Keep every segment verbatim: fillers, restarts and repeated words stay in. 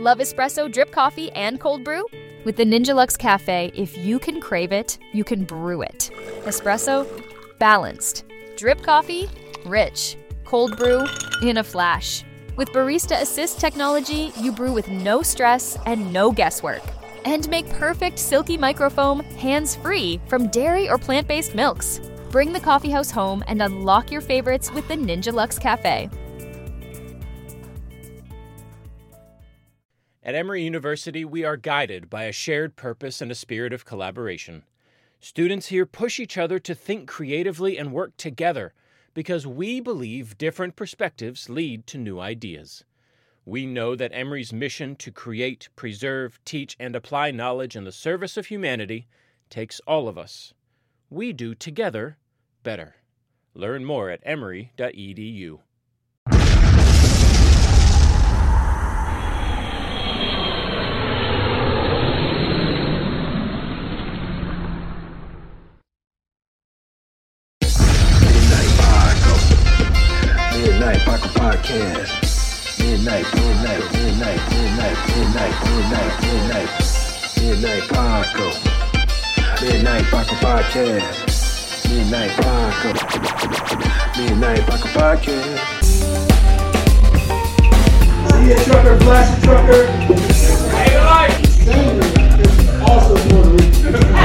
Love espresso, drip coffee, and cold brew? With the Ninja Luxe Cafe, if you can crave it, you can brew it. Espresso, balanced. Drip coffee, rich. Cold brew, in a flash. With Barista Assist technology, you brew with no stress and no guesswork. And make perfect silky microfoam hands-free from dairy or plant-based milks. Bring the coffeehouse home and unlock your favorites with the Ninja Luxe Cafe. At Emory University, we are guided by a shared purpose and a spirit of collaboration. Students here push each other to think creatively and work together because we believe different perspectives lead to new ideas. We know that Emory's mission to create, preserve, teach, and apply knowledge in the service of humanity takes all of us. We do together better. Learn more at emory dot e d u. Midnight Paco Podcast. Midnight, midnight, midnight, midnight, midnight, midnight, midnight, midnight Paco. Midnight Paco Podcast. Midnight Paco. Midnight Paco Podcast. See a trucker, blast a trucker. Hey, life. Sandra is also Puerto Rican.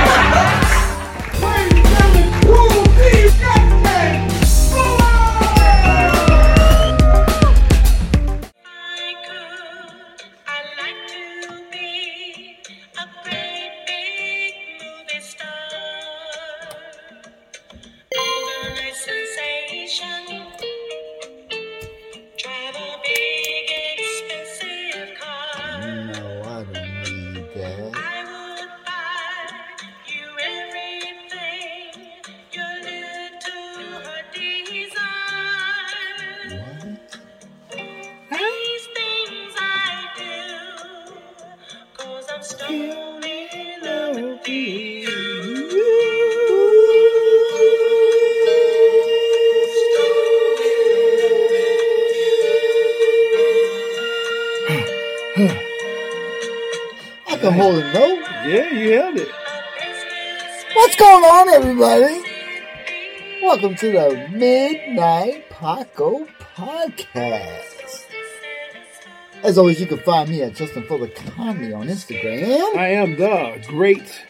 I can hold a note. Yeah, you held it. What's going on, everybody? Welcome to the Midnight Paco Podcast. As always, you can find me at Justin Fuller Comedy on Instagram. I am the great.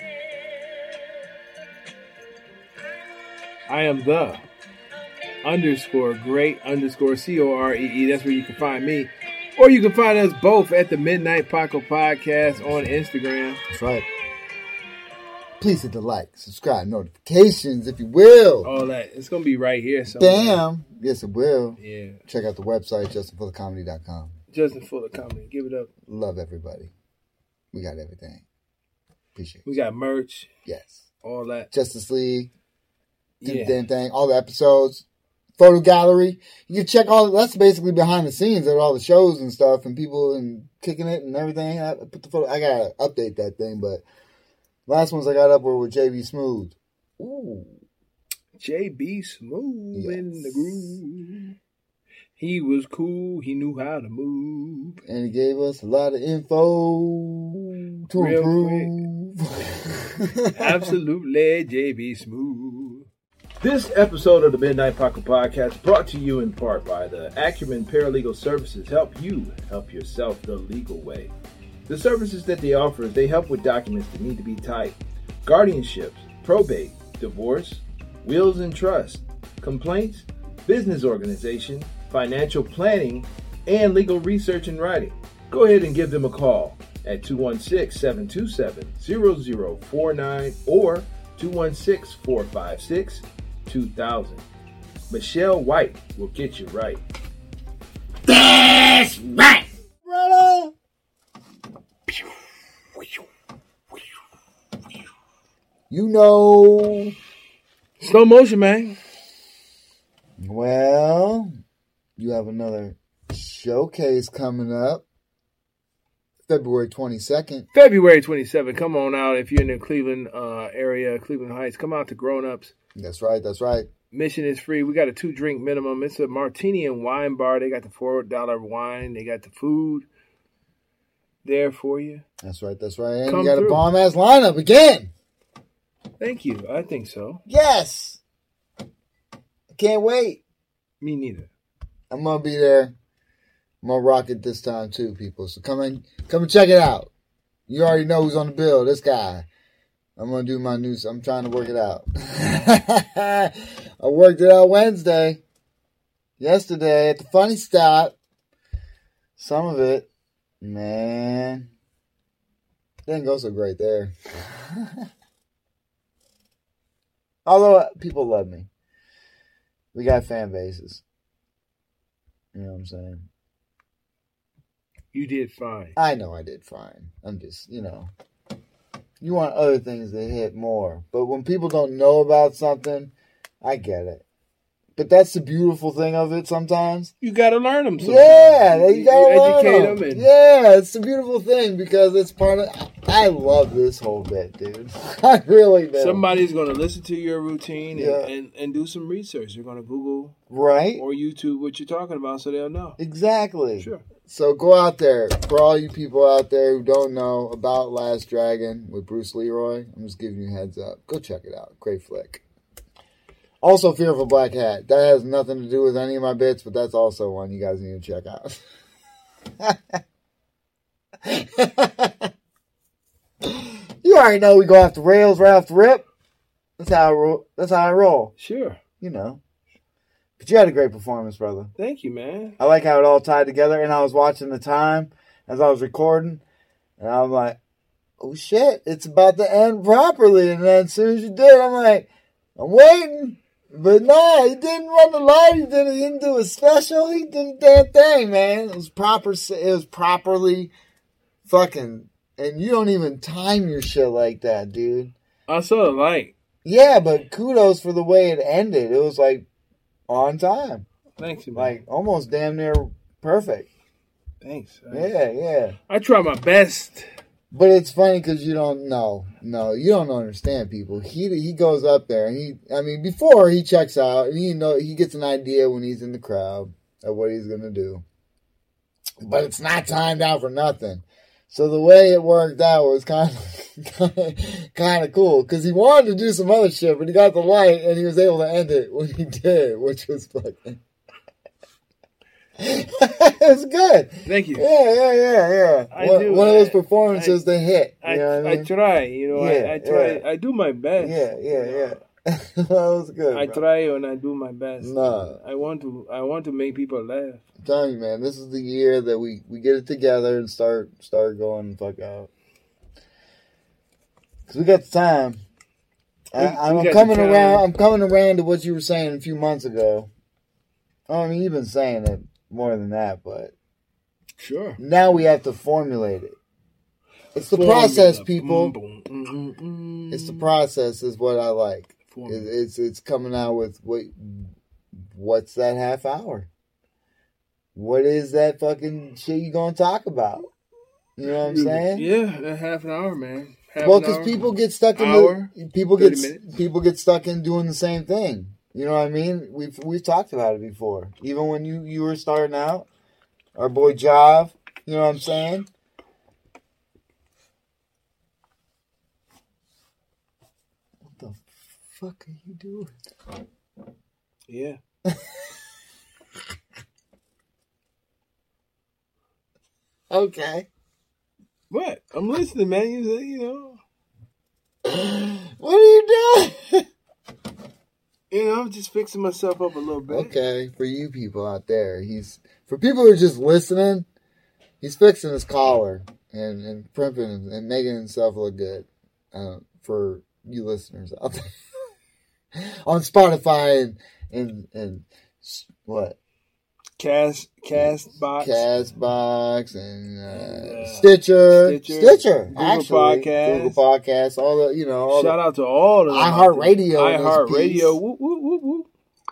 I am the underscore great underscore C O R E E. That's where you can find me. Or you can find us both at the Midnight Paco Podcast on Instagram. That's right. Please hit the like, subscribe, notifications, if you will. All that. It's going to be right here somewhere. Bam. Yes, it will. Yeah. Check out the website, justin fuller comedy dot com. Justin Fuller Comedy. Give it up. Love everybody. We got everything. Appreciate it. We got merch. Yes. All that. Justice League. Did Yeah. the damn thing. All the episodes. Photo gallery. You can check all. That's basically behind the scenes of all the shows and stuff and people and kicking it and everything. I put the photo. I gotta update that thing, but last ones I got up were with J B Smooth. Ooh. J B Smooth Yes. in the groove. He was cool. He knew how to move. And he gave us a lot of info to Real improve. Absolutely, J B Smooth. This episode of the Midnight Paco Podcast brought to you in part by the Acumen Paralegal Services. Help you help yourself the legal way. The services that they offer is they help with documents that need to be typed, guardianships, probate, divorce, wills and trust, complaints, business organization, financial planning, and legal research and writing. Go ahead and give them a call at two one six, seven two seven, zero zero four nine or two one six, four five six, two thousand. Michelle White will get you right. That's right. Brother. You know. Slow motion, man. Well, you have another showcase coming up. February twenty-second. February twenty-seventh. Come on out if you're in the Cleveland uh, area, Cleveland Heights. Come out to Grown Ups. That's right. That's right. Admission is free. We got a two drink minimum. It's a martini and wine bar. They got the four dollar wine. They got the food. there for you. That's right. That's right. And Come you got through. a bomb ass lineup again. Thank you. I think so. Yes. I can't wait. Me neither. I'm gonna be there. I'm gonna rock it this time too, people. So come and come and check it out. You already know who's on the bill. This guy. I'm gonna do my news. I'm trying to work it out. I worked it out Wednesday. Yesterday at the Funny Stop. Some of it, man, didn't go so great there. Although people love me. We got fan bases. You know what I'm saying? You did fine. I know I did fine. I'm just, you know, you want other things to hit more. But when people don't know about something, I get it. But that's the beautiful thing of it sometimes. You got to learn them. Sometimes. Yeah, you gotta you learn educate them. them. And Yeah, it's the beautiful thing because it's part of. I love this whole bit, dude. I really do. somebody's going to listen to your routine and, Yeah. and, and do some research. They're going to Google Right? or YouTube what you're talking about so they'll know. Exactly. Sure. So go out there. For all you people out there who don't know about Last Dragon with Bruce Leroy, I'm just giving you a heads up. Go check it out. Great flick. Also, Fear of a Black Hat. That has nothing to do with any of my bits, but that's also one you guys need to check out. You already know we go off the rails right off the rip. That's how I roll. That's how I roll. Sure. You know. But you had a great performance, brother. Thank you, man. I like how it all tied together. And I was watching the time as I was recording. And I'm like, oh shit, it's about to end properly. And then as soon as you did, I'm like, I'm waiting. But nah, he didn't run the light. He didn't, he didn't do a special. He did a damn thing, man. It was proper. It was properly fucking. And you don't even time your shit like that, dude. I saw the light. Yeah, but kudos for the way it ended. It was like on time. Thanks, man. Like almost damn near perfect. Thanks. I, Yeah, yeah. I try my best. But it's funny because you don't know. No, you don't understand people. He he goes up there and he, I mean, before he checks out, and he know he gets an idea when he's in the crowd of what he's gonna do. But it's not timed out for nothing. So the way it worked out was kind of kind of cool because he wanted to do some other shit, but he got the light and he was able to end it when he did, which was fucking. It was good. Thank you. Yeah, yeah, yeah, yeah. I One, do. one of those I- performances I- they hit. You I, know what I I mean? try, you know, Yeah, I, I try, yeah. I do my best. Yeah, yeah, yeah. That was good. I bro. try and I do my best. Nah. I want to, I want to make people laugh. I'm telling you, man, this is the year that we, we get it together and start start going the fuck out. Cause we got the time. I, We- I'm we got coming the time. around. I'm coming around to what you were saying a few months ago. I mean, you've been saying it more than that, but Sure. now we have to formulate it. It's the Formula. process, people. Mm, boom, mm, mm, mm. It's the process, is what I like. Formula. It, it's it's coming out with what? What's that half hour? What is that fucking shit you gonna talk about? You know what I'm saying? Yeah, a half an hour, man. Half Well, an because hour. people get stuck in hour, the people thirty get minutes. people get stuck in doing the same thing. You know what I mean? We've we've talked about it before. Even when you you were starting out, our boy Jav. You know what I'm saying? What the fuck are you doing? Yeah. Okay. What? I'm listening, man. You say, you know, What are you doing? you know, I'm just fixing myself up a little bit. Okay, for you people out there, he's for people who are just listening. He's fixing his collar and and primping and making himself look good. Uh, for you listeners out there on Spotify and and and s- what Cast, cast box. Castbox and uh, Uh, Stitcher, Stitcher, Stitcher, Google actually, Podcast. Google Podcasts, all the you know, all Shout the, out to all of them. iHeartRadio in this iHeartRadio. piece. Whoop, whoop, whoop, whoop.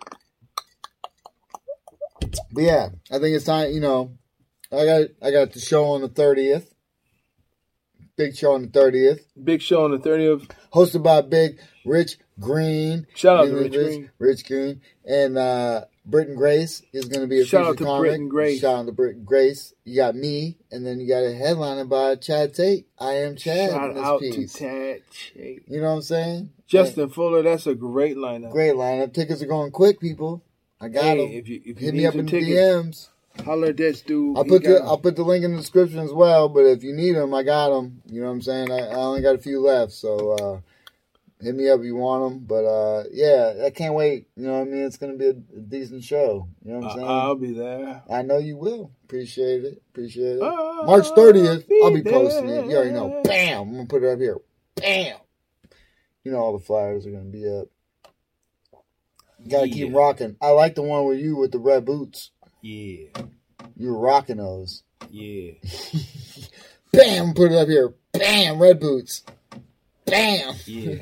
But yeah, I think it's time. You know, I got I got the show on the thirtieth. Big show on the thirtieth, Big show on the thirtieth. hosted by Big Rich Green. Shout out to Big Rich Green. Rich Green and uh, Britton Grace is going to be a Shout feature out to comic. Britton Grace. Shout out to Britton Grace. You got me, and then you got a headliner by Chad Tate. I am Chad Shout in this out piece. to Tad Tate. You know what I'm saying? Justin Fuller, that's a great lineup. Great lineup. Tickets are going quick, people. I got Hey, them. if you, if you Hit need me up some in the tickets, D Ms. holler at that dude. I'll He put got the 'em. I'll put the link in the description as well. But if you need them, I got them. You know what I'm saying? I, I only got a few left, so uh, hit me up if you want them. But uh, yeah, I can't wait. You know what I mean? It's gonna be a, a decent show. You know what I'm saying? I'll be there. I know you will. Appreciate it. Appreciate it. I'll March thirtieth, be I'll be posting it. You already there. know. Bam! I'm gonna put it up here. Bam! You know all the flyers are gonna be up. You gotta Yeah. keep rocking. I like the one with you with the red boots. Yeah, You were rocking those. yeah. Bam! Put it up here. Bam! Red boots. Bam! Yeah.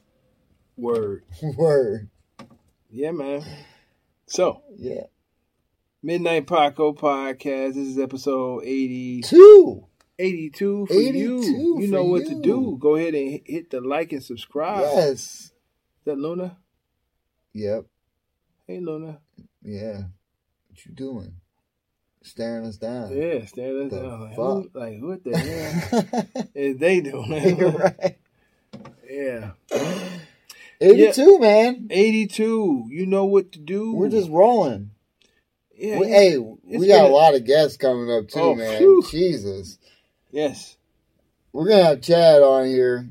Word. Word. Yeah, man. So, Yeah. Midnight Paco Podcast. This is episode eighty, Two. eighty-two for eighty-two you. You for know what you. to do. Go ahead and hit- hit the like and subscribe. Yes. Is that Luna? Yep. Hey, Luna. Yeah. What you doing? Staring us down. Yeah, stand us The down. Like, fuck? who, like, what the hell is they doing? You're right. Yeah. eighty-two, man. eighty-two. You know what to do. We're just rolling. Yeah, We- yeah. hey, It's we got been a lot of guests coming up too, Oh, man. phew. Jesus. Yes. We're going to have Chad on here.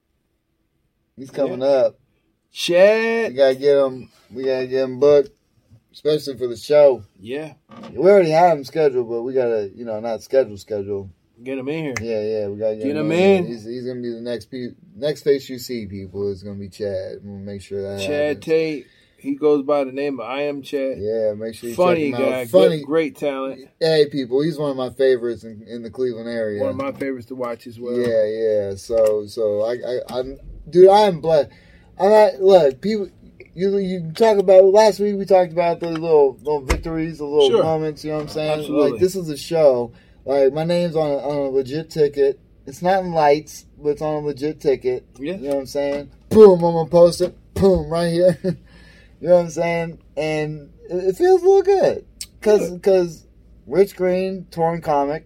He's coming up. We Chad. got to get him. We got to get him booked, especially for the show. Yeah. We already have him scheduled, but we got to, you know, not schedule, schedule. Get him in here. Yeah, yeah, we got to get, Get him in. in. He's, he's going to be the next pe- next face you see, people. Is going to be Chad. We'll make sure that Chad happens. Tate. He goes by the name of I Am Chad. Yeah, make sure you Funny check him guy. out. Funny. Good, great talent. Hey, people, he's one of my favorites in, in the Cleveland area. One of my favorites to watch as well. Yeah, yeah. So, so I, I, I'm, dude, I am blessed. I'm not, look, people, you, you talk about, last week we talked about the little, little victories, the little Sure. moments, you know what I'm saying? Absolutely. Like, this is a show. Like, my name's on a, on a legit ticket. It's not in lights, but it's on a legit ticket. Yeah. You know what I'm saying? Boom, I'm going to post it. Boom, right here. You know what I'm saying? And it, it feels a little good. Because because Rich Green, touring comic.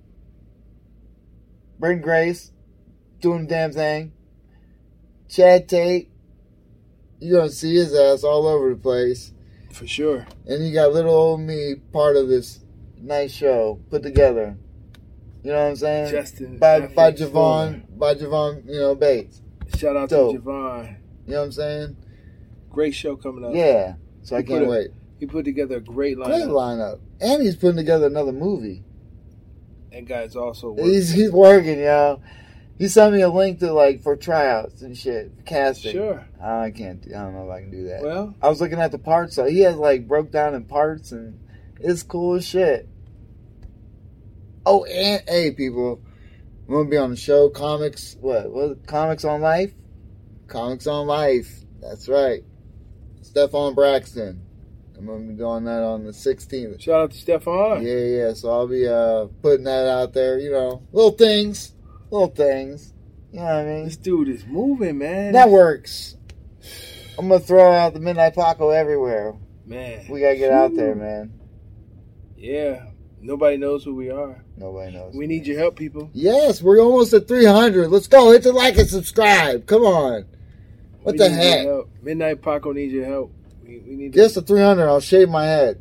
Britton Grace, doing the damn thing. Chad Tate, you're going to see his ass all over the place. For sure. And you got little old me, part of this nice show put together. You know what I'm saying? Justin. by by Affleck Javon, by Javon, you know, Bates. Fuller. Shout out Dope. to Javon. You know what I'm saying? Great show coming up. Yeah. So I He put can't a- wait. He put together a great lineup. Great lineup. And he's putting together another movie. That guy's also working. He's he's working, yo. He sent me a link to like for tryouts and shit, casting. Sure. I can't. I don't know if I can do that. Well, I was looking at the parts. So he has like broke down in parts, and it's cool as shit. Oh, and hey, people, I'm gonna be on the show. Comics, what? What? Comics on Life. Comics on Life. That's right. Stephon Braxton. I'm gonna be doing that on the sixteenth. shout out to Stefan. Yeah, yeah. So I'll be uh putting that out there. You know, little things, little things. You know what I mean? This dude is moving, man. Networks. I'm gonna throw out the Midnight Paco everywhere. Man. We gotta get out there, man. Yeah. Nobody knows who we are. Nobody knows. We need your help, people. Yes, we're almost at three hundred. Let's go. Hit the like and subscribe. Come on. What We the need your heck? help. Midnight Paco needs your help. We, we need Get us to three hundred. I'll shave my head.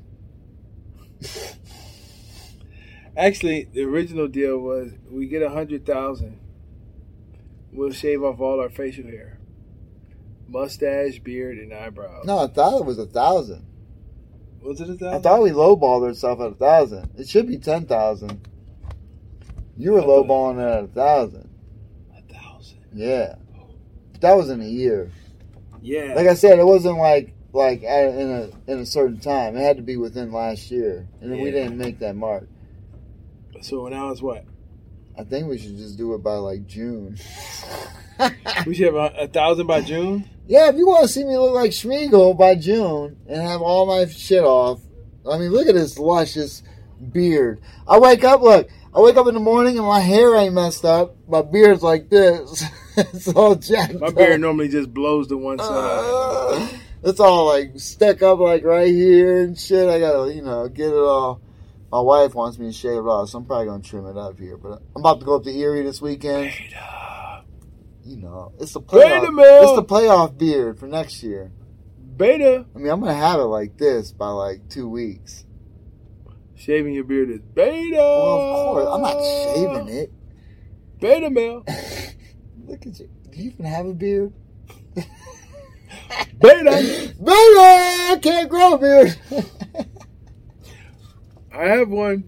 Actually, the original deal was we get a hundred thousand. We'll shave off all our facial hair, mustache, beard, and eyebrows. No, I thought it was a thousand. Was it a I thousand? thought we lowballed ourselves at a thousand. It should be ten thousand. You were I thought- lowballing it at a thousand. A thousand. Yeah. That was in a year. Yeah. Like I said, it wasn't like like at, in a in a certain time. It had to be within last year, and then we Yeah. didn't make that mark. So now it's what? I think we should just do it by like June. We should have a, a thousand by June. Yeah, if you want to see me look like Schmiegel by June and have all my shit off, I mean, look at this luscious beard. I wake up, look, I wake up in the morning and my hair ain't messed up. My beard's like this. It's all jacked My up. beard normally just blows to one side. Uh, it's all like stuck up like right here and shit. I gotta, you know, get it all. My wife wants me to shave it off, so I'm probably gonna trim it up here. But I'm about to go up to Erie this weekend. Beta. You know, it's the playoff. Beta, man. It's the playoff beard for next year. Beta. I mean, I'm gonna have it like this by like two weeks. Shaving your beard is beta. Well, of course, I'm not shaving it. Beta male. Look at you. Do you even have a beard? Beta. Beta! I can't grow a beard. I have one.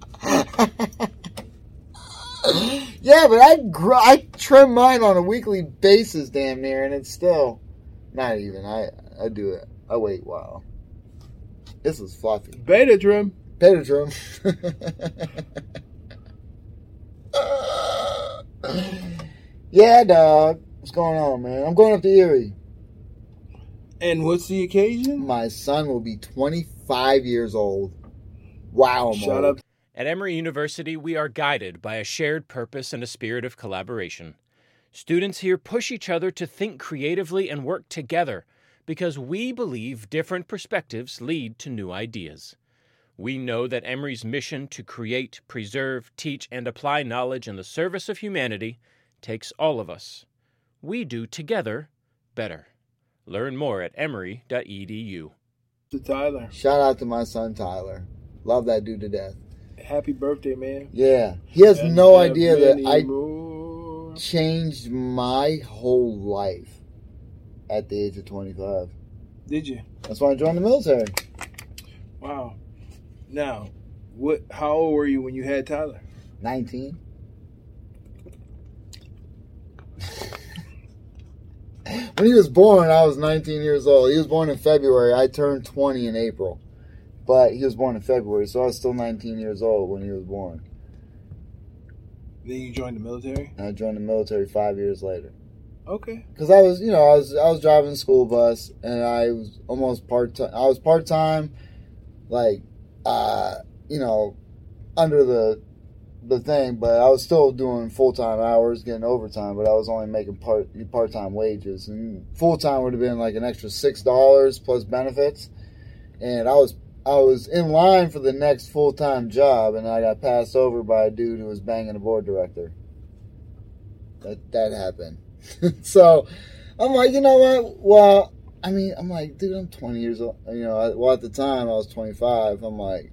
Yeah, but I gr- I trim mine on a weekly basis, damn near, and it's still not even. I I do it. I wait a while. This is fluffy. Beta trim. Beta trim. Yeah, dog. What's going on, man? I'm going up to Erie. And what's the occasion? My son will be twenty-five years old. Wow, I'm Shut old. up. At Emory University, we are guided by a shared purpose and a spirit of collaboration. Students here push each other to think creatively and work together because we believe different perspectives lead to new ideas. We know that Emory's mission to create, preserve, teach, and apply knowledge in the service of humanity takes all of us. We do together better. Learn more at emory dot e d u. To Tyler. Shout out to my son, Tyler. Love that dude to death. Happy birthday, man. Yeah. He has And no have idea that many I more. changed my whole life at the age of twenty-five. Did you? That's why I joined the military. Wow. Now, what? How old were you when you had Tyler? nineteen. When he was born, I was nineteen years old. He was born in February. I turned twenty in April. But he was born in February, so I was still nineteen years old when he was born. Then you joined the military? And I joined the military five years later. Okay. Because I was, you know, I was I was driving a school bus, and I was almost part-time. I was part-time, like, uh, you know, under the the thing, but I was still doing full-time hours, getting overtime, but I was only making part part-time wages. And full-time would have been like an extra six dollars plus benefits. And I was I was in line for the next full-time job, and I got passed over by a dude who was banging a board director. That that happened. So I'm like, you know what? Well, I mean, I'm like, dude, I'm twenty years old. You know, I, well, at the time I was twenty-five. I'm like,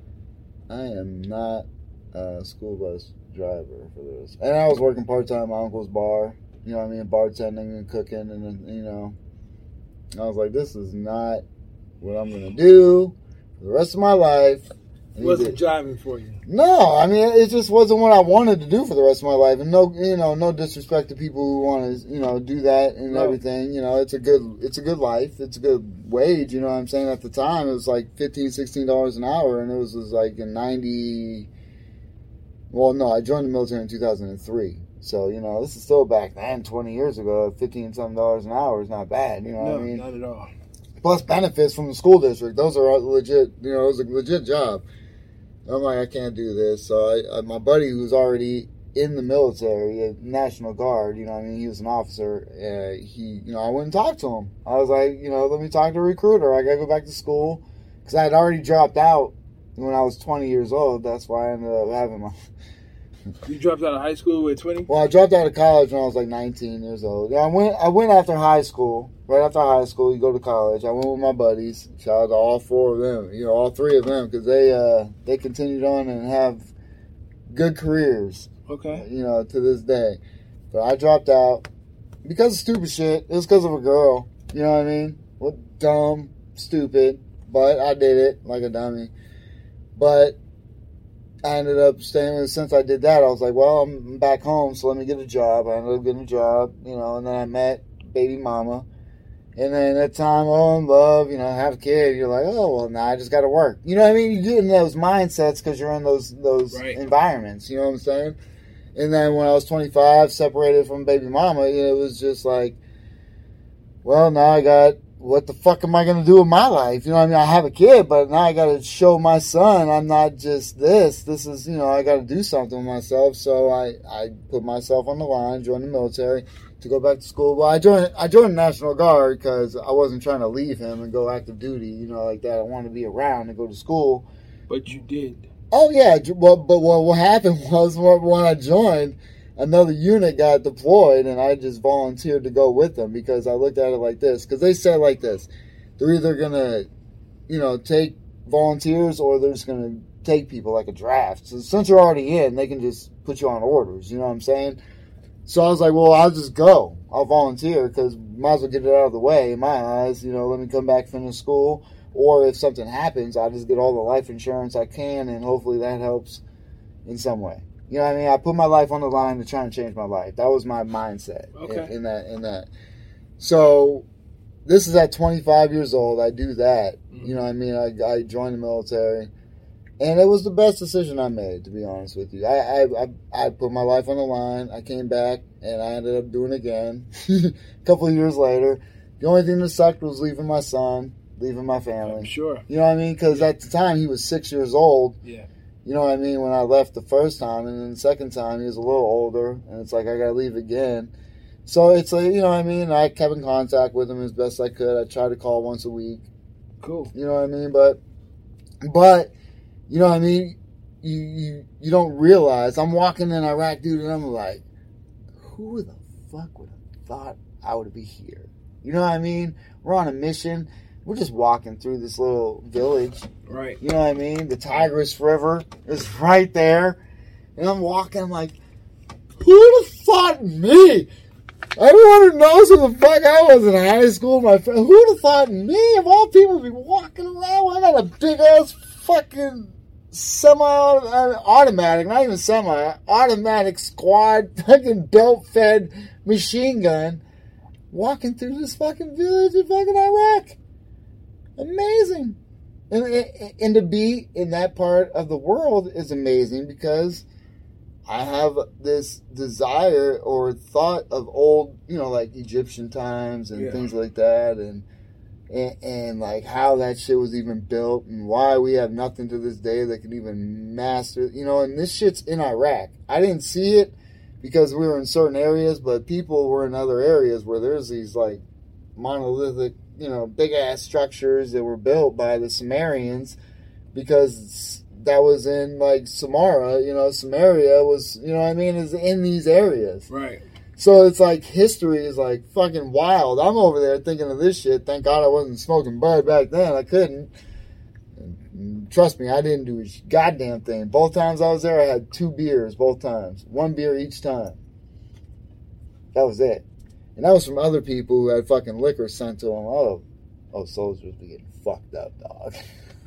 I am not a school bus driver for this. And I was working part-time at my uncle's bar. You know what I mean? Bartending and cooking, and, you know. I was like, this is not what I'm going to do for the rest of my life. And Wasn't he did- driving for you. No, I mean, it just wasn't what I wanted to do for the rest of my life. And no, you know, no disrespect to people who want to, you know, do that and No. everything. You know, it's a good, it's a good life. It's a good wage. You know what I'm saying? At the time, it was like fifteen, sixteen dollars an hour, and it was, was like in ninety. Well, no, I joined the military in two thousand three. So, you know, this is still back then, twenty years ago. fifteen something dollars an hour is not bad. You know No, what I mean? not at all. Plus benefits from the school district. Those are legit, you know, it was a legit job. I'm like, I can't do this. So I, I, my buddy who's already in the military, a National Guard, you know what I mean, he was an officer, uh, he, you know, I went and talked to him. I was like, you know, let me talk to a recruiter. I got to go back to school. Because I had already dropped out when I was twenty years old. That's why I ended up having my... You dropped out of high school at twenty? Well, I dropped out of college when I was like nineteen years old. I went I went after high school. Right after high school, you go to college. I went with my buddies. Shout out to all four of them. You know, all three of them, because they uh, they continued on and have good careers. Okay. You know, to this day. But I dropped out because of stupid shit. It was because of a girl. You know what I mean? What dumb, stupid. But I did it like a dummy. But I ended up staying, since I did that, I was like, well, I'm back home, so let me get a job. I ended up getting a job, you know, and then I met baby mama. And then at time, oh, in love, you know, have a kid. You're like, oh, well, now nah, I just got to work. You know what I mean? You get in those mindsets because you're in those those Right. environments. You know what I'm saying? And then when I was twenty-five, separated from baby mama, you know, it was just like, well, now I got what the fuck am I going to do with my life? You know what I mean? I have a kid, but now I got to show my son I'm not just this. This is, you know, I got to do something with myself. So I, I put myself on the line, joined the military to go back to school. Well, I joined, I joined the National Guard because I wasn't trying to leave him and go active duty, you know, like that. I wanted to be around and go to school. But you did. Oh, yeah. But, but what, what happened was when I joined, another unit got deployed, and I just volunteered to go with them because I looked at it like this. Because they said like this, they're either going to, you know, take volunteers or they're just going to take people like a draft. So since you're already in, they can just put you on orders, you know what I'm saying? So I was like, well, I'll just go. I'll volunteer because might as well get it out of the way in my eyes. You know, let me come back, finish school. Or if something happens, I'll just get all the life insurance I can, and hopefully that helps in some way. You know what I mean? I put my life on the line to try and change my life. That was my mindset okay. in, in that. In that. So this is at twenty-five years old. I do that. Mm-hmm. You know what I mean? I, I joined the military. And it was the best decision I made, to be honest with you. I, I, I, I put my life on the line. I came back, and I ended up doing it again a couple of years later. The only thing that sucked was leaving my son, leaving my family. I'm sure. You know what I mean? Because at the time, he was six years old. Yeah. You know what I mean? When I left the first time, and then the second time, he was a little older, and it's like, I got to leave again. So it's like, you know what I mean? I kept in contact with him as best I could. I tried to call once a week. Cool. You know what I mean? But, but... You know what I mean? You, you you don't realize. I'm walking in Iraq, dude, and I'm like, who the fuck would have thought I would be here? You know what I mean? We're on a mission. We're just walking through this little village. Right. You know what I mean? The Tigris River is right there. And I'm walking, I'm like, who would have thought me? Everyone who knows who the fuck I was in high school, my friend, who would have thought me, of all people, would be walking around? I got a big ass fucking semi-automatic, not even semi-automatic squad, fucking belt-fed machine gun, walking through this fucking village in fucking Iraq. Amazing. And, and to be in that part of the world is amazing because I have this desire or thought of old, you know, like Egyptian times and yeah. things like that, and And, and like how that shit was even built and why we have nothing to this day that can even master, you know, and this shit's in Iraq. I didn't see it because we were in certain areas, but people were in other areas where there's these like monolithic, you know, big ass structures that were built by the Sumerians because that was in like Samara, you know, Samaria was, you know what I mean, is in these areas. Right. So it's like history is like fucking wild. I'm over there thinking of this shit. Thank God I wasn't smoking bud back then. I couldn't. And trust me, I didn't do a goddamn thing. Both times I was there, I had two beers both times. One beer each time. That was it. And that was from other people who had fucking liquor sent to them. Oh, oh, soldiers be getting fucked up, dog.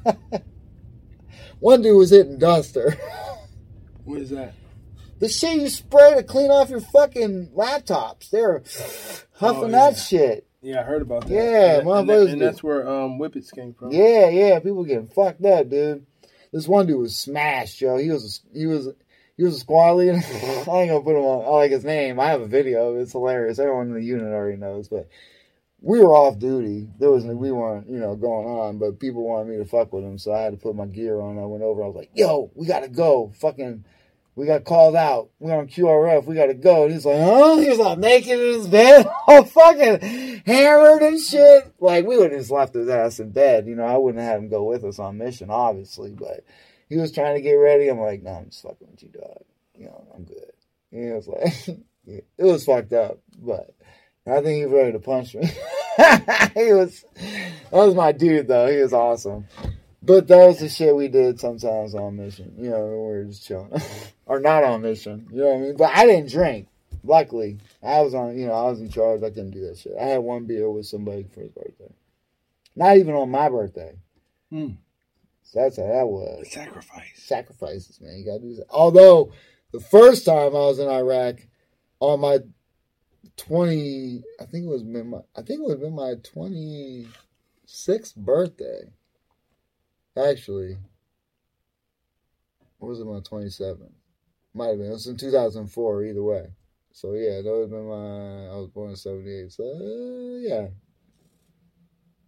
One dude was hitting Duster. What is that? The shit you spray to clean off your fucking laptops. They're huffing oh, yeah. that shit. Yeah, I heard about that. Yeah, and, and, that, and that's where um, Whippets came from. Yeah, yeah, people getting fucked up, dude. This one dude was smashed, yo. He was a, he was he was a squad leader. I ain't gonna put him on. I like his name. I have a video. It's hilarious. Everyone in the unit already knows, but we were off duty. There was we weren't, you know, going on, but people wanted me to fuck with them, so I had to put my gear on. I went over. I was like, "Yo, we gotta go." Fucking. We got called out. We're on Q R F. We got to go. And he's like, huh? He was all naked in his bed, all fucking hammered and shit. Like, we would have just left his ass in bed. You know, I wouldn't have had him go with us on mission, obviously. But he was trying to get ready. I'm like, no, I'm just fucking with you, dog. You know, I'm good. He was like, it was fucked up. But I think he was ready to punch me. he was, that was my dude, though. He was awesome. But that was the shit we did sometimes on mission. You know, we were just chilling. Or not on mission. You know what I mean? But I didn't drink. Luckily. I was on, you know, I was in charge. I couldn't do that shit. I had one beer with somebody for his birthday. Not even on my birthday. Hmm. So that's how that was. Sacrifice. Sacrifices, man. You gotta do that. Although, the first time I was in Iraq, on my twenty, I think it was my, I think it would have been my twenty-sixth birthday. Actually, or was it my twenty-seventh? Might have been. It was in two thousand four, either way. So, yeah, that would have been my, I was born in seventy-eight. So, uh, yeah.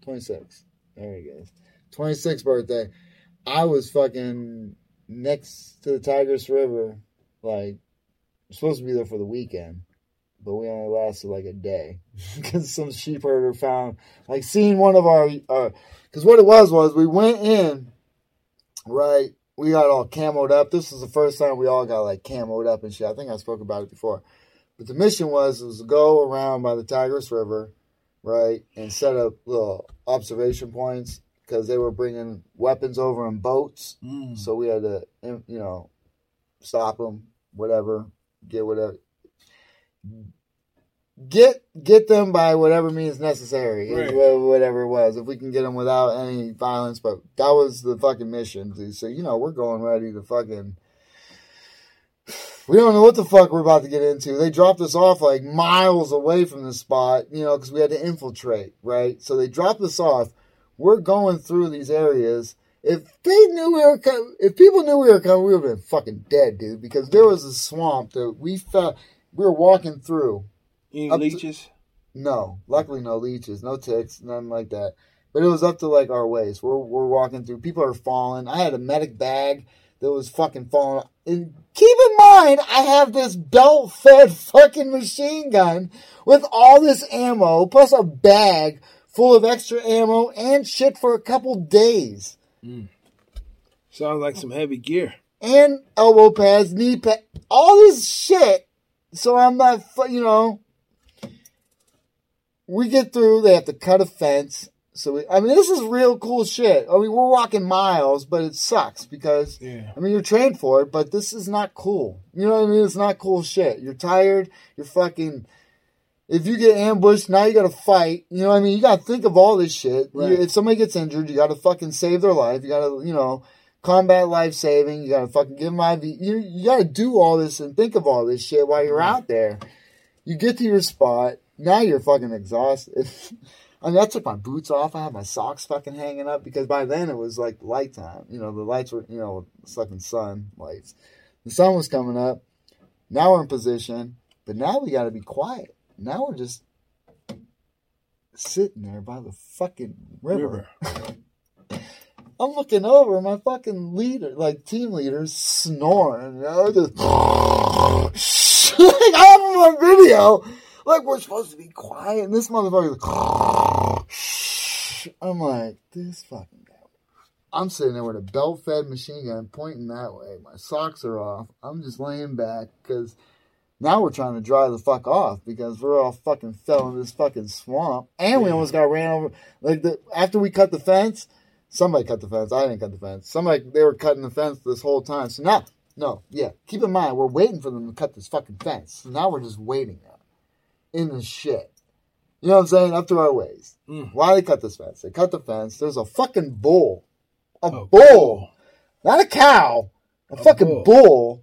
twenty-six. There he goes. twenty-sixth birthday. I was fucking next to the Tigris River. Like, we're supposed to be there for the weekend. But we only lasted like a day. Because some sheep herder found, like, seeing one of our, because what it was was we went in, right? We got all camoed up. This was the first time we all got like camoed up and shit. I think I spoke about it before. But the mission was, was to go around by the Tigris River, right? And set up little observation points because they were bringing weapons over in boats. Mm. So we had to, you know, stop them, whatever, get whatever. Get get them by whatever means necessary, right. Whatever it was. If we can get them without any violence, but that was the fucking mission, dude. So, you know, we're going ready to fucking... We don't know what the fuck we're about to get into. They dropped us off like miles away from the spot, you know, because we had to infiltrate, right? So they dropped us off. We're going through these areas. If they knew we were coming, if people knew we were coming, we would have been fucking dead, dude, because there was a swamp that we felt... We were walking through. Any leeches? To, no. Luckily, no leeches. No ticks. Nothing like that. But it was up to, like, our waist. We're, we're walking through. People are falling. I had a medic bag that was fucking falling. And keep in mind, I have this belt-fed fucking machine gun with all this ammo, plus a bag full of extra ammo and shit for a couple days. Mm. Sounds like some heavy gear. And elbow pads, knee pads, all this shit. So I'm not, you know, we get through, they have to cut a fence. So, we, I mean, this is real cool shit. I mean, we're walking miles, but it sucks because, yeah. I mean, you're trained for it, but this is not cool. You know what I mean? It's not cool shit. You're tired. You're fucking, if you get ambushed, now you got to fight. You know what I mean? You got to think of all this shit. Right. You, if somebody gets injured, you got to fucking save their life. You got to, you know, combat life saving. You got to fucking give them I V. You, you got to do all this and think of all this shit while you're out there. You get to your spot. Now you're fucking exhausted. I mean, I took my boots off. I had my socks fucking hanging up because by then it was like light time. You know, the lights were, you know, fucking sun lights. The sun was coming up. Now we're in position. But now we got to be quiet. Now we're just sitting there by the fucking river. river. I'm looking over, my fucking leader, like team leaders, snoring. You know, just like I have him on video. Like we're supposed to be quiet, and this motherfucker's like, I'm like, this fucking guy. I'm sitting there with a belt-fed machine gun pointing that way. My socks are off. I'm just laying back because now we're trying to dry the fuck off because we're all fucking fell in this fucking swamp, and we almost got ran over. Like the after we cut the fence. Somebody cut the fence. I didn't cut the fence. Somebody, they were cutting the fence this whole time. So now, no, yeah. Keep in mind, we're waiting for them to cut this fucking fence. So now we're just waiting now. In the shit. You know what I'm saying? Up to our waist. Mm. Why they cut this fence? They cut the fence. There's a fucking bull. A oh, bull. bull. Not a cow. A, a fucking bull. bull.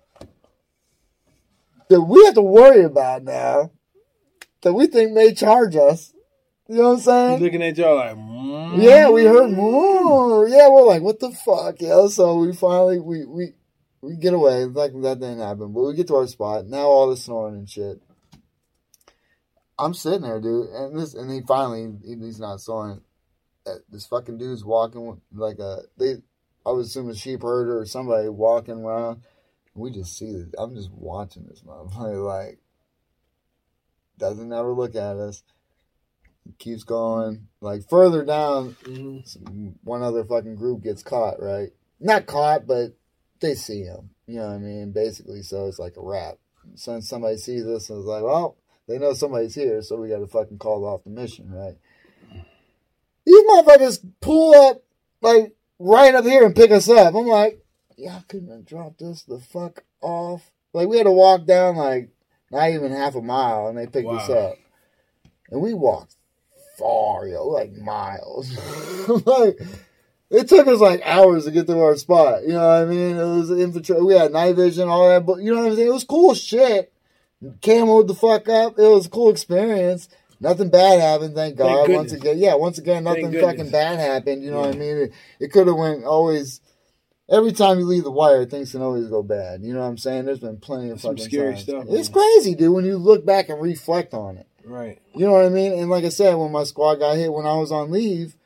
That we have to worry about now. That we think may charge us. You know what I'm saying? He's looking at y'all like, mm. Yeah, we heard, mm. Yeah, we're like, what the fuck, yo? So we finally, we, we, we get away. Like that didn't happen. But we get to our spot. Now all the snoring and shit. I'm sitting there, dude. And this, and he finally, he, he's not snoring. This fucking dude's walking like a, they, I would assume a sheep herder or somebody walking around. We just see this. I'm just watching this motherfucker, like, doesn't ever look at us. Keeps going. Like, further down, mm-hmm. one other fucking group gets caught, right? Not caught, but they see him. You know what I mean? Basically, so it's like a wrap. So somebody sees us and it's like, well, they know somebody's here, so we got to fucking call off the mission, right? These motherfuckers pull up, like, right up here and pick us up. I'm like, y'all couldn't have dropped us the fuck off. Like, we had to walk down, like, not even half a mile, and they picked wow. us up. And we walked far, yo, like miles. Like, it took us like hours to get to our spot. You know what I mean? It was infantry. We had night vision, all that. But you know what I'm saying? It was cool shit. Camoed the fuck up. It was a cool experience. Nothing bad happened, thank God. Thank once again, yeah, once again, nothing fucking bad happened. You know yeah. what I mean? It, it could have went always. Every time you leave the wire, things can always go bad. You know what I'm saying? There's been plenty of Some fucking scary times. stuff. It's man. crazy, dude, when you look back and reflect on it. Right. You know what I mean? And like I said, when my squad got hit when I was on leave,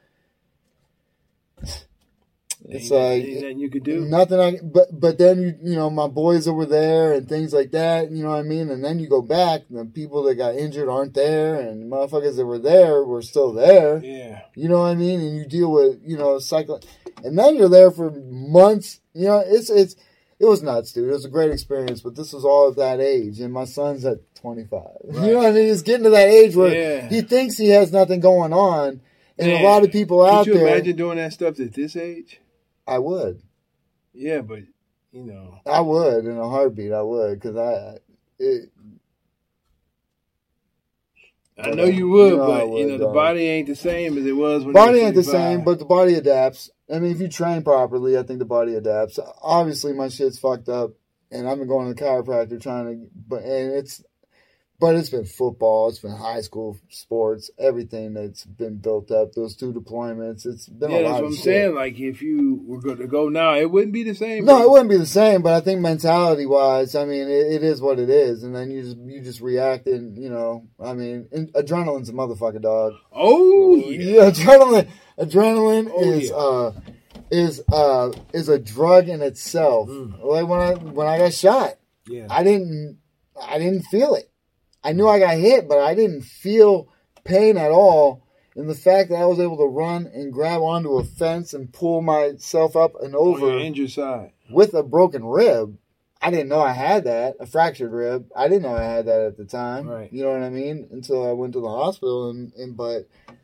it's ain't, like ain't nothing you could do. Nothing. I but but then you you know my boys that were there and things like that. You know what I mean? And then you go back, the people that got injured aren't there, and motherfuckers that were there were still there. Yeah. You know what I mean? And you deal with you know cycle, and then you're there for months. You know, it's it's it was nuts, dude. It was a great experience, but this was all at that age, and my son's at twenty-five. Right. You know what I mean? He's getting to that age where yeah. he thinks he has nothing going on, and Man, a lot of people out there. Could you imagine doing that stuff at this age? I would. Yeah, but you know, I would in a heartbeat. I would because I. It, I know you would, you know but would, you know the dog. body ain't the same as it was when. Body you were ain't the same, but the body adapts. I mean, if you train properly, I think the body adapts. Obviously, my shit's fucked up, and I've been going to the chiropractor trying to, but and it's, but it's been football, it's been high school sports, everything that's been built up. Those two deployments, it's been yeah, a lot that's of what I'm shit. saying. Like if you were going to go now, it wouldn't be the same. No, it wouldn't be the same. But I think mentality wise, I mean, it, it is what it is, and then you just you just react, and you know, I mean, and adrenaline's a motherfucker, dog. Oh yeah, yeah adrenaline. Adrenaline oh, is yeah. uh is uh is a drug in itself. Mm. Like when I when I got shot, yeah, I didn't I didn't feel it. I knew I got hit, but I didn't feel pain at all. And the fact that I was able to run and grab onto a fence and pull myself up and over on your injured side with a broken rib, I didn't know I had that, a fractured rib. I didn't know I had that at the time. Right. You know what I mean? Until I went to the hospital, and, and but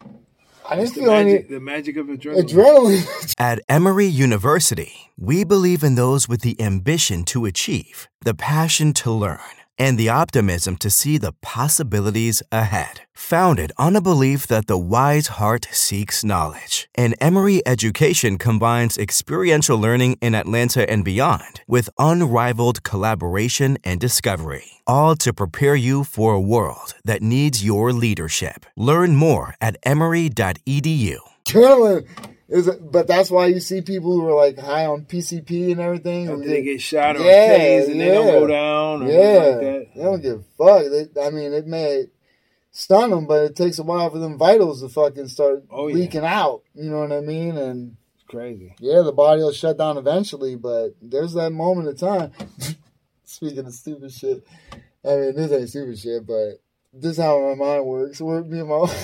I didn't the feel magic, any the magic of adrenaline. adrenaline. At Emory University, we believe in those with the ambition to achieve, the passion to learn, and the optimism to see the possibilities ahead. Founded on a belief that the wise heart seeks knowledge, and Emory education combines experiential learning in Atlanta and beyond with unrivaled collaboration and discovery, all to prepare you for a world that needs your leadership. Learn more at emory dot e d u. Adrenaline is, but that's why you see people who are like high on P C P and everything. After they get shot or Yeah, tased and yeah. they don't go down or Yeah, like that. they don't give a fuck. They, I mean, it may stun them, but it takes a while for them vitals to fucking start Oh, yeah. leaking out. You know what I mean? And It's crazy. yeah, the body will shut down eventually, but there's that moment of time. Speaking of stupid shit, I mean, this ain't stupid shit, but this is how my mind works. We're, me and my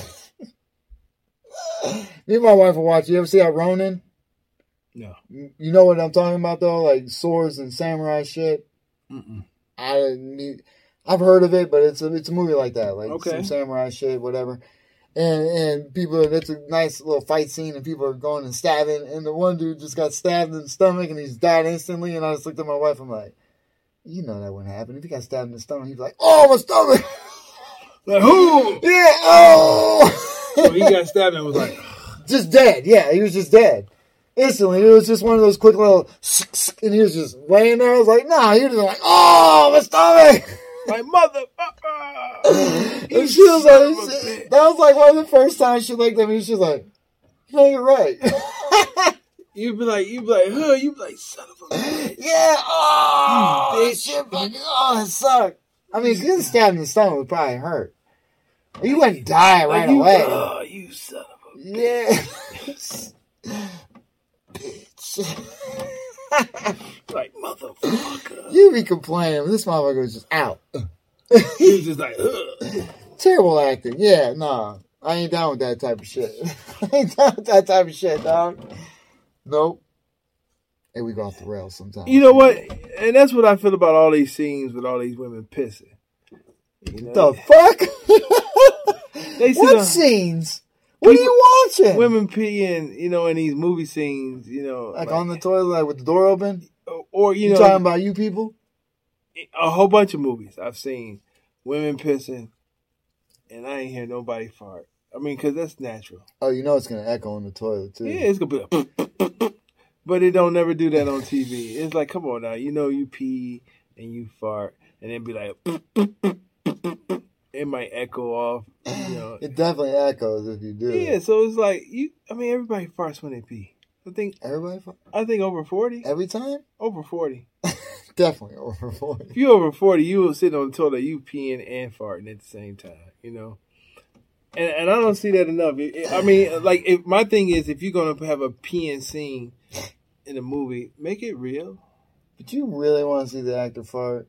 me and my wife will watch. You ever see that Ronin? No. You know what I'm talking about though, like swords and samurai shit. Mm-mm. I didn't need, I've heard of it, but it's a it's a movie like that, like Okay. some samurai shit, whatever. And and people, it's a nice little fight scene, and people are going and stabbing, and the one dude just got stabbed in the stomach, and he's died instantly. And I just looked at my wife, I'm like, you know that wouldn't happen. If he got stabbed in the stomach, he'd be like, oh, my stomach. Like who? Yeah, oh. So he got stabbed and was like, Just dead. Yeah, he was just dead. Instantly. It was just one of those quick little, and he was just laying there. I was like, nah, he was like, oh, my stomach. my motherfucker. And she was like, she, that was like one of the first times she looked at me. She was like, no, you're right. You'd be like, you'd be like, huh? You'd be like, son of a bitch. Yeah. Oh, You bitch. shit, fucking, oh, that sucked. I mean, getting stabbed in the stomach would probably hurt. You wouldn't die right Like you, away. Oh, you son of a Yeah. Bitch. like motherfucker. You be complaining. This motherfucker was just out. He was just like, ugh. Terrible acting. Yeah, nah. I ain't down with that type of shit. I ain't down with that type of shit, dog. Nope. And we go off the rails sometimes. You know what? And that's what I feel about all these scenes with all these women pissing. You know? The fuck? They see What the- scenes? What are you watching? Women peeing, you know, in these movie scenes, you know. Like, on the toilet, like with the door open? Or, you You know. talking about you people? A whole bunch of movies I've seen. Women pissing. And I ain't hear nobody fart. I mean, because that's natural. Oh, you know it's going to echo in the toilet, too. Yeah, it's going to be like, but it don't never do that on T V. It's like, come on now. You know you pee and you fart. And then be like, it might echo off, you know. It definitely echoes if you do. Yeah, so it's like, you. I mean, everybody farts when they pee. I think Everybody? fu- I think over forty. Every time? Over forty. Definitely over forty. If you're over forty, you will sit on the toilet, you peeing and farting at the same time, you know? And and I don't see that enough. It, it, I mean, like, if, my thing is, if you're going to have a peeing scene in a movie, make it real. But you really want to see the actor fart?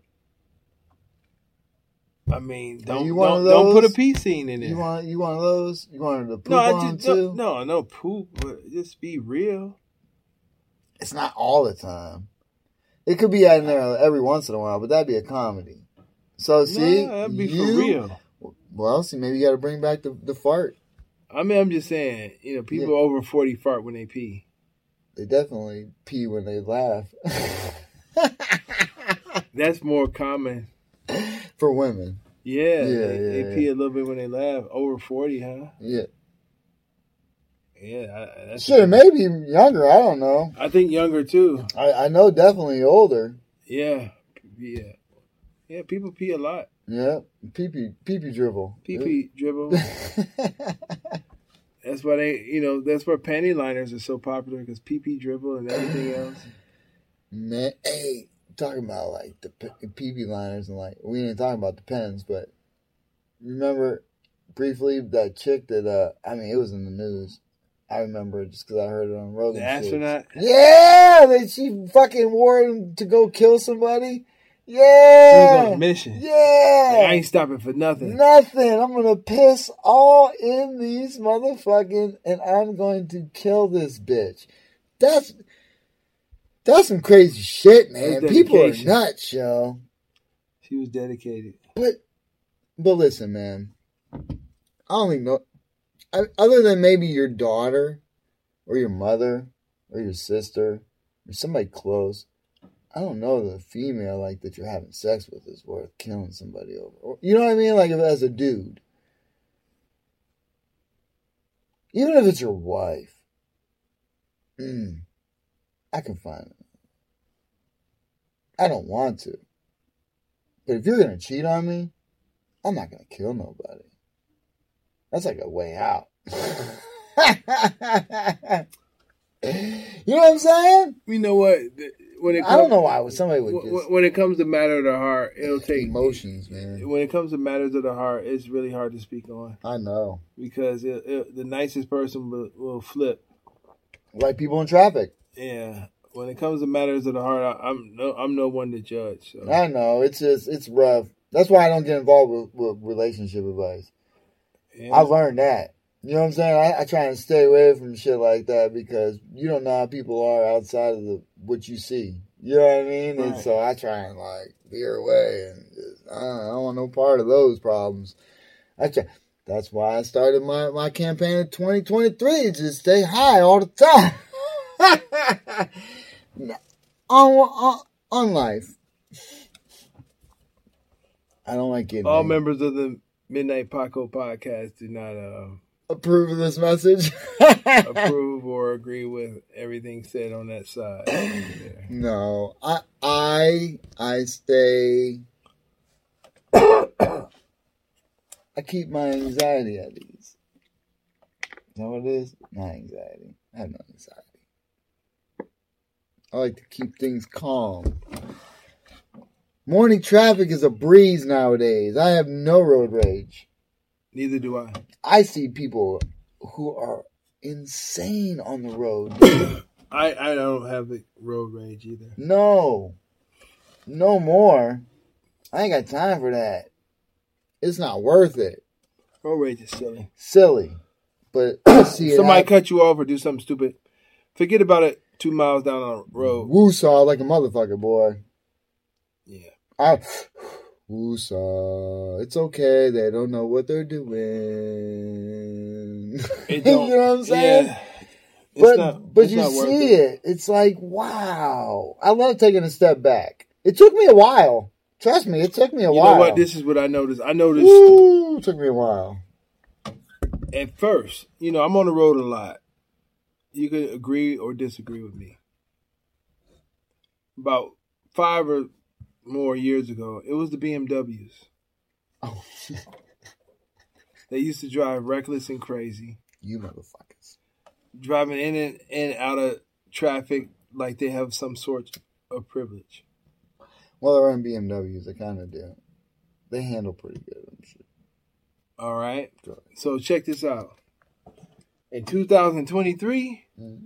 I mean, don't you don't, one of don't put a those? pee scene in there. You want you one of those? You wanted to poop no, I on just, too? no, no, no poop, but just be real. It's not all the time. It could be in there every once in a while, but that'd be a comedy. So see, no, that'd be you, for real. Well, see, maybe you got to bring back the, the fart. I mean, I'm just saying, you know, people Yeah. over forty fart when they pee. They definitely pee when they laugh. That's more common. For women. Yeah, Yeah, they, yeah, they yeah. pee a little bit when they laugh. Over forty, huh? Yeah. Yeah, I, that's Shit, maybe younger. I don't know. I think younger too. I, I know definitely older. Yeah, yeah, yeah. People pee a lot. Yeah. Pee pee pee pee dribble. Pee pee dribble. That's why they, you know, that's why panty liners are so popular because pee pee dribble and everything else. Man, hey, talking about like the P P liners and like we ain't talking about the pens, but remember briefly that chick that uh I mean it was in the news. I remember it just because I heard it on Rogan. The astronaut. Yeah, that she fucking wore him to go kill somebody. She Yeah, was on a mission. yeah. Like, I ain't stopping for nothing. Nothing. I'm gonna piss all in these motherfucking, and I'm going to kill this bitch. That's that's some crazy shit, man. That's People are dedication. nuts, yo. She was dedicated. But but listen, man. I don't think no. I- Other than maybe your daughter, or your mother, or your sister, or somebody close. I don't know the female like that you're having sex with is worth killing somebody over. Or, you know what I mean? Like if as a dude. Even if it's your wife. Mm, I can find it. I don't want to. But if you're going to cheat on me, I'm not going to kill nobody. That's like a way out. You know what I'm saying? You know what? When it I don't comes, know why somebody would when, just when it comes to matter of the heart, it'll take emotions, man. When it comes to matters of the heart, it's really hard to speak on I know. because it, it, the nicest person will, will flip. Like people in traffic. Yeah. When it comes to matters of the heart, I, I'm no I'm no one to judge. So. I know. It's just, it's rough. That's why I don't get involved with, with relationship advice. Yeah. I learned that. You know what I'm saying? I, I try and stay away from shit like that because you don't know how people are outside of the what you see. You know what I mean? And Right. so I try and like veer away and just, I, don't, I don't want no part of those problems. I try. That's why I started my, my campaign in twenty twenty-three. Just stay high all the time. on, on, on life. I don't like getting All any- members of the Midnight Paco podcast do not uh, approve of this message. approve or agree with everything said on that side. Yeah. No, I I I stay. I keep my anxiety at ease. Is that what it is? Not anxiety. I have no anxiety. I like to keep things calm. Morning traffic is a breeze nowadays. I have no road rage. Neither do I. I see people who are insane on the road. I, I don't have the road rage either. No. No more. I ain't got time for that. It's not worth it. Road rage is silly. Silly. But I see it Somebody happen. cut you off or do something stupid. Forget about it two miles down the road. Woo-saw like a motherfucker, boy. Yeah. I woo-saw. It's okay. They don't know what they're doing. It You don't- know what I'm saying? Yeah. It's But not- but it's you not worth see it. It's like, wow. I love taking a step back. It took me a while. Trust me, it took me a You while. know what? This is what I noticed. I noticed Woo, it took me a while. at first, you know, I'm on the road a lot. You could agree or disagree with me. About five or more years ago, it was the B M Ws. Oh, shit. They used to drive reckless and crazy, You motherfuckers. driving in and, and out of traffic like they have some sort of privilege. Well, they're in B M Ws. They kind of do. They handle pretty good. I'm sure. All right. So check this out. In two thousand twenty-three, mm-hmm.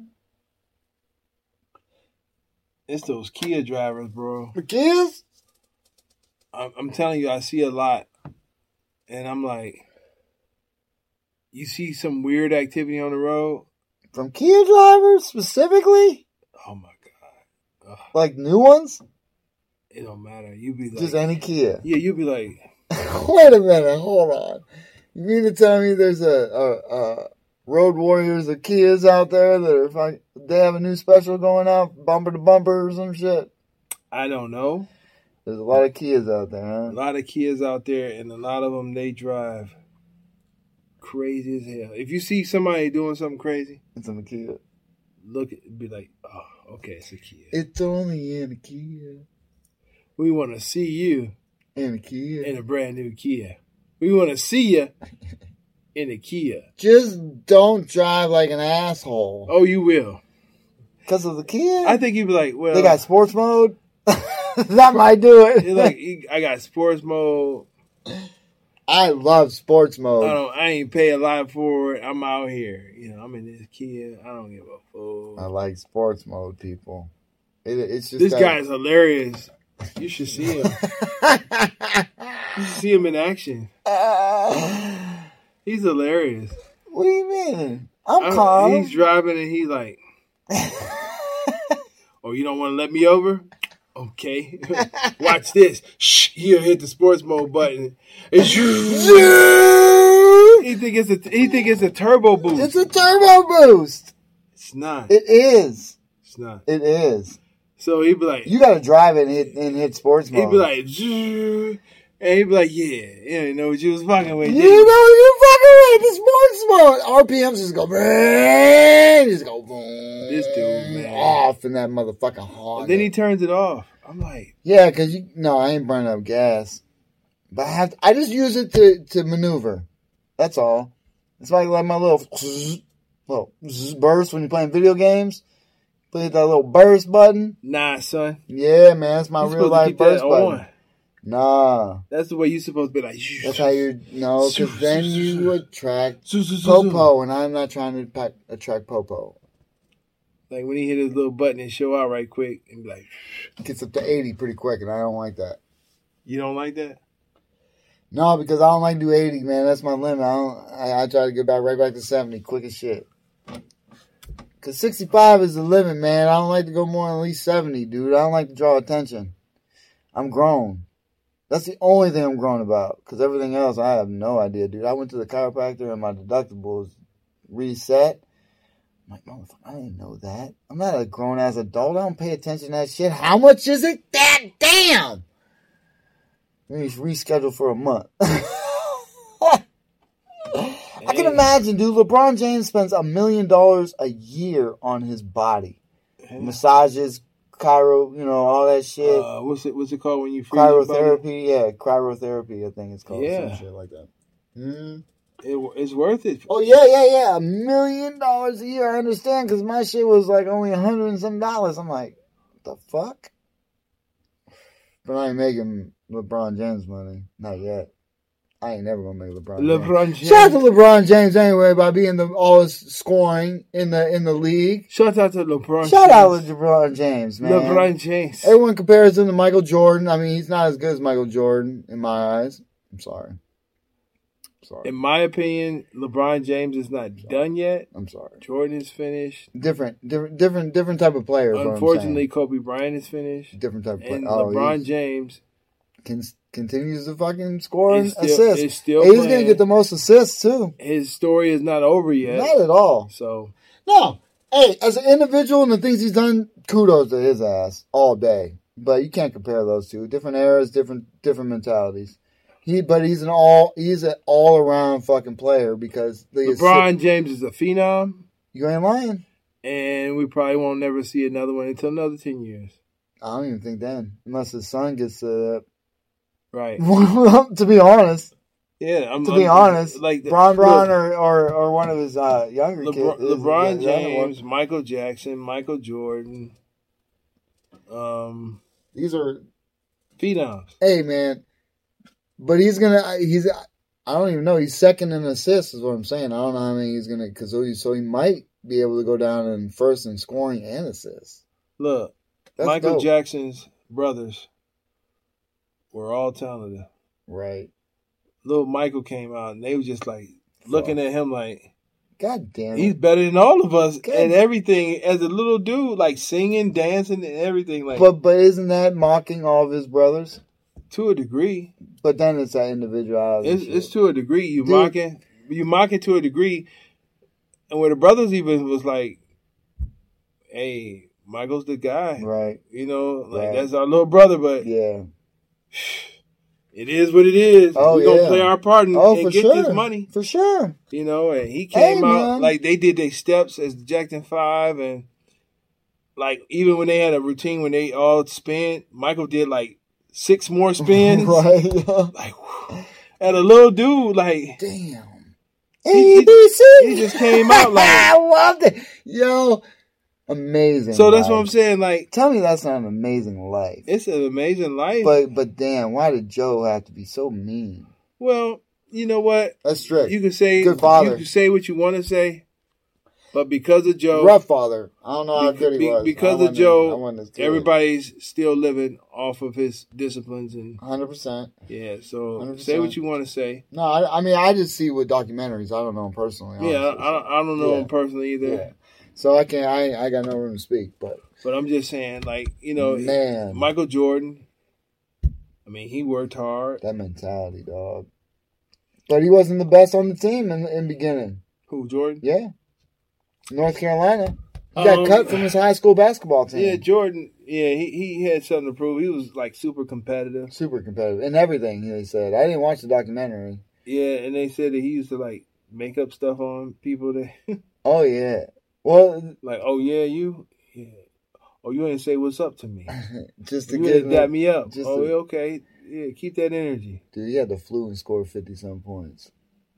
it's those Kia drivers, bro. The Kias? I'm, I'm telling you, I see a lot. And I'm like, you see some weird activity on the road? From Kia drivers specifically? Oh, my God. Ugh. Like new ones? It don't matter. You be like... Just any Kia? Yeah, you be like... Wait a minute. Hold on. You mean to tell me there's a... a, a Road Warriors of Kias out there that are, if I, they have a new special going out, bumper to bumper or some shit? I don't know. There's a lot of Kias out there, huh? A lot of Kias out there, and a lot of them, they drive crazy as hell. If you see somebody doing something crazy, it's in a Kia. Look, be like, oh, okay, it's a Kia. It's only in a Kia. We want to see you in a Kia. In a brand new Kia. We want to see you. In a Kia. Just don't drive like an asshole. Oh, you will. Because of the Kia? I think you'd be like, well... They got sports mode? That might do it. Like, I got sports mode. I love sports mode. I don't. I ain't pay a lot for it. I'm out here. You know, I'm in this Kia. I don't give a fuck. I like sports mode, people. It, it's just This that... guy is hilarious. You should see him. You should see him in action. Uh... He's hilarious. What do you mean? I'm, I'm calm. He's driving and he's like, oh, you don't want to let me over? Okay. Watch this. Shh. He'll hit the sports mode button. he think it's a he think it's a turbo boost. It's a turbo boost. It's not. It is. It's not. It is. So he'd be like, you got to drive it and hit, and hit sports mode. He'd be like, Zzzz. And he'd be like, yeah, you didn't know what you was fucking with. You know what you fucking with. The sports mode. R P Ms just go, man. Just go, boom. This dude, man. Off in that motherfucking Honda. And then he turns it off. I'm like. Yeah, because you, no, I ain't burning up gas. But I have to, I just use it to, to maneuver. That's all. It's like, like my little, little burst when you're playing video games. Play that little burst button. Nah, son. Yeah, man. That's my you're real life burst button. On. Nah. That's the way you're supposed to be like. That's how you no, because then you attract popo, and I'm not trying to pack, attract popo. Like when he hit his little button and show out right quick and be like. Gets up to eighty pretty quick, and I don't like that. You don't like that? No, because I don't like to do eighty, man. That's my limit. I don't. I, I try to get back right back to seventy, quick as shit. Because sixty-five is the limit, man. I don't like to go more than at least seventy, dude. I don't like to draw attention. I'm grown. That's the only thing I'm grown about. Because everything else, I have no idea, dude. I went to the chiropractor and my deductible was reset. I'm like, motherfucker, I didn't know that. I'm not a grown-ass adult. I don't pay attention to that shit. How much is it? God damn! Let me reschedule for a month. I can imagine, dude. LeBron James spends a million dollars a year on his body. Massages, chiro, you know, all that shit. Uh, what's it? What's it called when you freeze cryotherapy? Yeah, cryotherapy. I think it's called. Yeah, some shit like that. Mm. It, it's worth it. Oh yeah, yeah, yeah. A million dollars a year. I understand because my shit was like only a hundred and some dollars. I'm like, what the fuck? But I ain't making LeBron James money. Not yet. I ain't never gonna make LeBron. LeBron James. James. Shout out to LeBron James anyway by being the all scoring in the in the league. Shout out to LeBron. Shout James. out to LeBron James, man. LeBron James. Everyone compares him to Michael Jordan. I mean, he's not as good as Michael Jordan in my eyes. I'm sorry. Sorry. In my opinion, LeBron James is not done yet. I'm sorry. Jordan is finished. Different, different, different, different type of player. Unfortunately, Kobe Bryant is finished. Different type of player. And oh, LeBron James can, continues to fucking score and still, assist. Is still hey, he's going to get the most assists too. His story is not over yet. Not at all. So no. Hey, as an individual and the things he's done, kudos to his ass all day. But you can't compare those two. Different eras, different different mentalities. He, but he's an all he's an all around fucking player because the LeBron assist, James is a phenom. You ain't lying. And we probably won't never see another one until another ten years. I don't even think then, unless his son gets uh, right. To be honest, yeah. I'm, to be I'm, honest, like the, Bron Bron or, or or one of his uh, younger LeBron, kids, LeBron James, Michael Jackson, Michael Jordan. Um, these are. Phenoms. Hey, man. But he's going to, he's, I don't even know. He's second in assists is what I'm saying. I don't know how many he's going to, because so he might be able to go down in first in scoring and assists. Look, That's Michael dope. Jackson's brothers were all talented. Right. Little Michael came out and they were just like looking at him like, God damn it. he's better than all of us God. and everything as a little dude, like singing, dancing, and everything. Like, But but isn't that mocking all of his brothers? to a degree, But then it's that individuality. it's, shit. it's to a degree. You Dude. mocking, you mocking to a degree, and where the brothers even was like, "Hey, Michael's the guy, Right. you know, like Right. that's our little brother." But Yeah. it is what it is. Oh, We're gonna yeah. play our part and, Oh, and for get sure. this money. For sure. You know, and he Hey, came out man. like they did their steps as the Jackson Five, and like even when they had a routine when they all spin, Michael did like six more spins. Right. Like, whew. And a little dude, like Damn. He- A B C. he just came out like- I loved it. Yo. Amazing. so. That's what life. I'm saying. Like, Tell me that's not an amazing life. it's an amazing life. But but damn, why did Joe have to be so mean? well, you know what? That's strict. You can say Good father. you can say what you want to say, but because of Joe, Rough father. I don't know how Be- good he be- was. because I of wasn't- Joe, I wasn't as good. everybody's still living off of his disciplines and one hundred percent. yeah. So one hundred percent. say what you want to say. No, I, I mean, I just see with documentaries. I don't know him personally. Yeah, I, honestly. I, I don't know Yeah. him personally either, Yeah. So I can't, I, I got no room to speak, but but I'm just saying, like, you know, man, Michael Jordan. I mean, he worked hard. that mentality, dog. But he wasn't the best on the team in in beginning. Who, Jordan? Yeah. North Carolina. He got Um, cut from his high school basketball team. Yeah, Jordan. Yeah, he, he had something to prove. He was like super competitive. Super competitive in everything, he said. I didn't watch the documentary. Yeah, and they said that he used to like make up stuff on people that Oh, yeah. Well, like, oh yeah, you, yeah, oh you ain't say what's up to me. just to You get ain't dap me up. just Oh, to- okay, yeah, keep that energy. Dude, he had the flu and scored fifty-some points.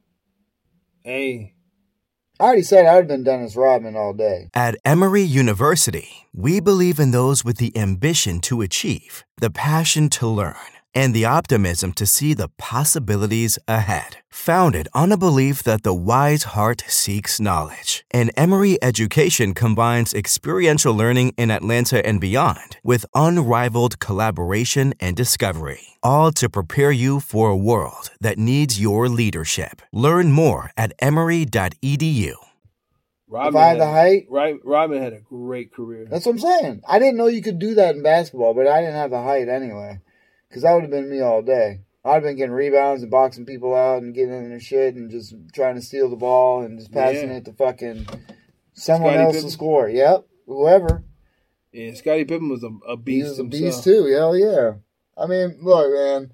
Hey, I already said I would have been Dennis Rodman all day. At Emory University, we believe in those with the ambition to achieve, the passion to learn, and the optimism to see the possibilities ahead. Founded on a belief that the wise heart seeks knowledge, and Emory education combines experiential learning in Atlanta and beyond with unrivaled collaboration and discovery, all to prepare you for a world that needs your leadership. Learn more at emory dot e d u. Rodman If I had the height, right? Rodman had a great career. that's what I'm saying. I didn't know you could do that in basketball, but I didn't have the height anyway. Because that would have been me all day. I'd have been getting rebounds and boxing people out and getting in their shit and just trying to steal the ball and just passing Yeah. it to fucking someone Scottie else Pippen? to score. Yep, whoever. Yeah, Scottie Pippen was a, a He beast was a himself. beast too. Hell yeah. I mean, look, man.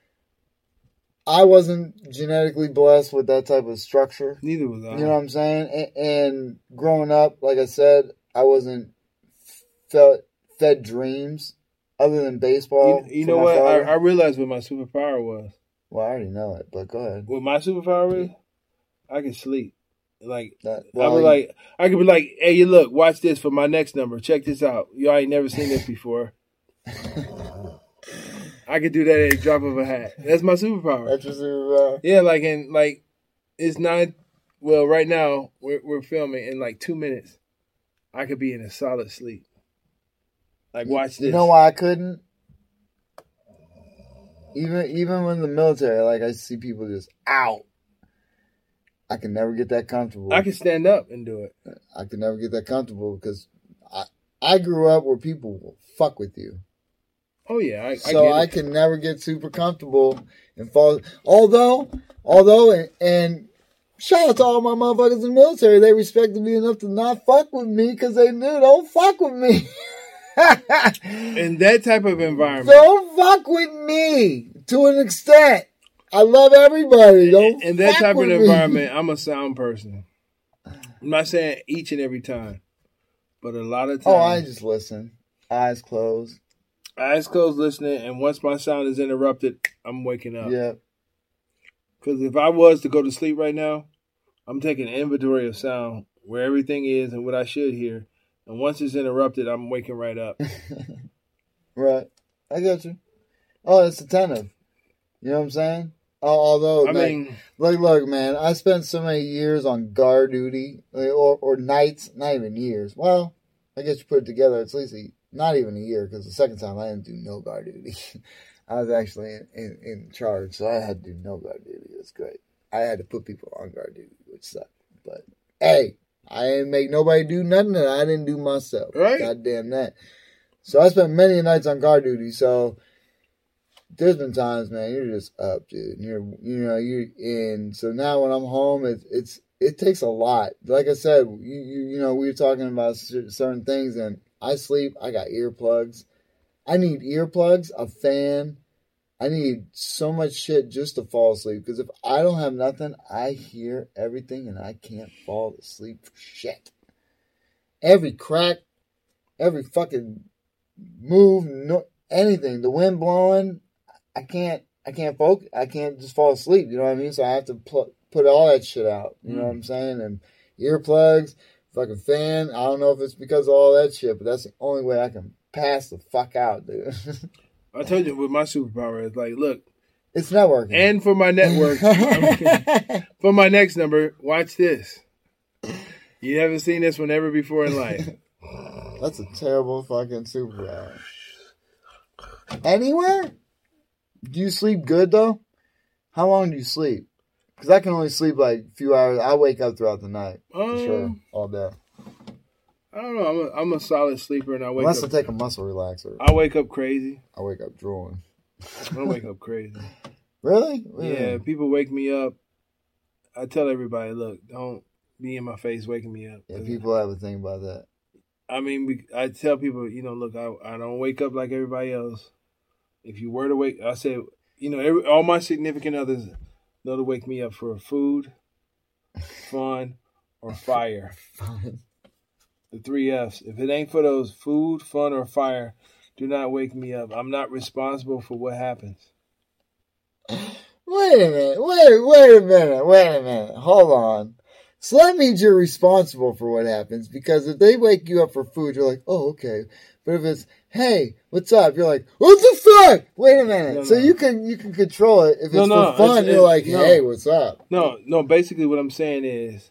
I wasn't genetically blessed with that type of structure. Neither was I. You know what I'm saying? And, and growing up, like I said, I wasn't fed, fed dreams other than baseball. you, you from know my what? I, father. I realized what my superpower was. Well, I already know it, but go ahead. What my superpower is, I can sleep. Like That, I well, was you- like, I could be like, hey, you look, watch this for my next number. Check this out. Y'all ain't never seen this before. I could do that at a drop of a hat. That's my superpower. that's just uh, Yeah, like in like it's nine. Well, right now we're we're filming in like two minutes. I could be in a solid sleep. Like watch this. You know why I couldn't? Even even when the military, like I see people just out. I can never get that comfortable. I can stand up and do it. I can never get that comfortable because I I grew up where people will fuck with you. Oh yeah, I, I So get I, it. can never get super comfortable and fall. Although, although, and, and shout out to all my motherfuckers in the military. They respected me enough to not fuck with me because they knew don't fuck with me. In that type of environment. Don't fuck with me to an extent. I love everybody. Don't In that fuck type of with me. environment, I'm a sound person. I'm not saying each and every time, but a lot of times. Oh, I just listen. Eyes closed. eyes closed, listening, and once my sound is interrupted, I'm waking up. Yeah. Because if I was to go to sleep right now, I'm taking an inventory of sound where everything is and what I should hear. And once it's interrupted, I'm waking right up. Right. I got you. oh, it's attentive. You know what I'm saying? Although, I like, mean, like, look, man, I spent so many years on guard duty, or or nights, not even years. Well, I guess you put it together, it's at least a, not even a year, because the second time I didn't do no guard duty. I was actually in, in, in charge, so I had to do no guard duty. It was great. I had to put people on guard duty, which sucked. But, hey, I didn't make nobody do nothing that I didn't do myself. Right. God damn that. So I spent many nights on guard duty, so there's been times, man, you're just up, dude. And you're, you know, you're in. So now when I'm home, it's, it's, it takes a lot. Like I said, you, you, you know, we were talking about certain things, and I sleep. I got earplugs. I need earplugs, a fan. I need so much shit just to fall asleep. Because if I don't have nothing, I hear everything, and I can't fall asleep for shit. Every crack, every fucking move, no, anything. The wind blowing. I can't, I can't focus, I can't just fall asleep, you know what I mean? So I have to pl- put all that shit out, you know mm. what I'm saying? And earplugs, fucking fan, I don't know if it's because of all that shit, but that's the only way I can pass the fuck out, dude. I told you with my superpower, it's like, look. It's networking. And for my network, for my next number, watch this. You haven't seen this one ever before in life. That's a terrible fucking superpower. Anywhere? Do you sleep good, though? How long do you sleep? Because I can only sleep like a few hours. I wake up throughout the night. For um, sure. All day. I don't know. I'm a, I'm a solid sleeper, and I wake Unless up. I take a muscle relaxer. I wake up crazy. I wake up drooling. I wake up crazy. Really? Yeah. yeah, people wake me up. I tell everybody, look, don't be in my face waking me up. Yeah, people have a thing about that. I mean, I tell people, you know, look, I, I don't wake up like everybody else. If you were to wake, I said, you know, every, all my significant others know to wake me up for food, fun, or fire. Fun. The three F's. If it ain't for those food, fun, or fire, do not wake me up. I'm not responsible for what happens. Wait a minute. Wait, wait a minute. Wait a minute. Hold on. So that means you're responsible for what happens, because if they wake you up for food, you're like, oh, okay. But if it's, hey, what's up? You're like, what the fuck? Wait a minute. No, so no. you can you can control it. If it's no, no, for fun, it's, you're it's, like, hey, no. what's up? No, no. Basically, what I'm saying is,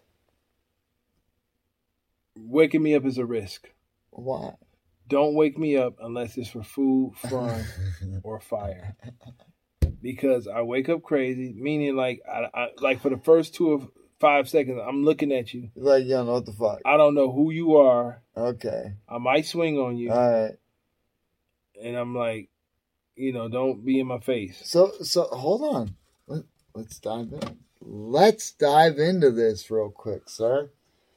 waking me up is a risk. Why? Don't wake me up unless it's for food, fun, or fire. Because I wake up crazy, meaning like, I, I like for the first two of five seconds, I'm looking at you. Like, you don't know what the fuck. I don't know who you are. Okay. I might swing on you. All right. And I'm like, you know, don't be in my face. So, so hold on. Let, let's dive in. Let's dive into this real quick, sir.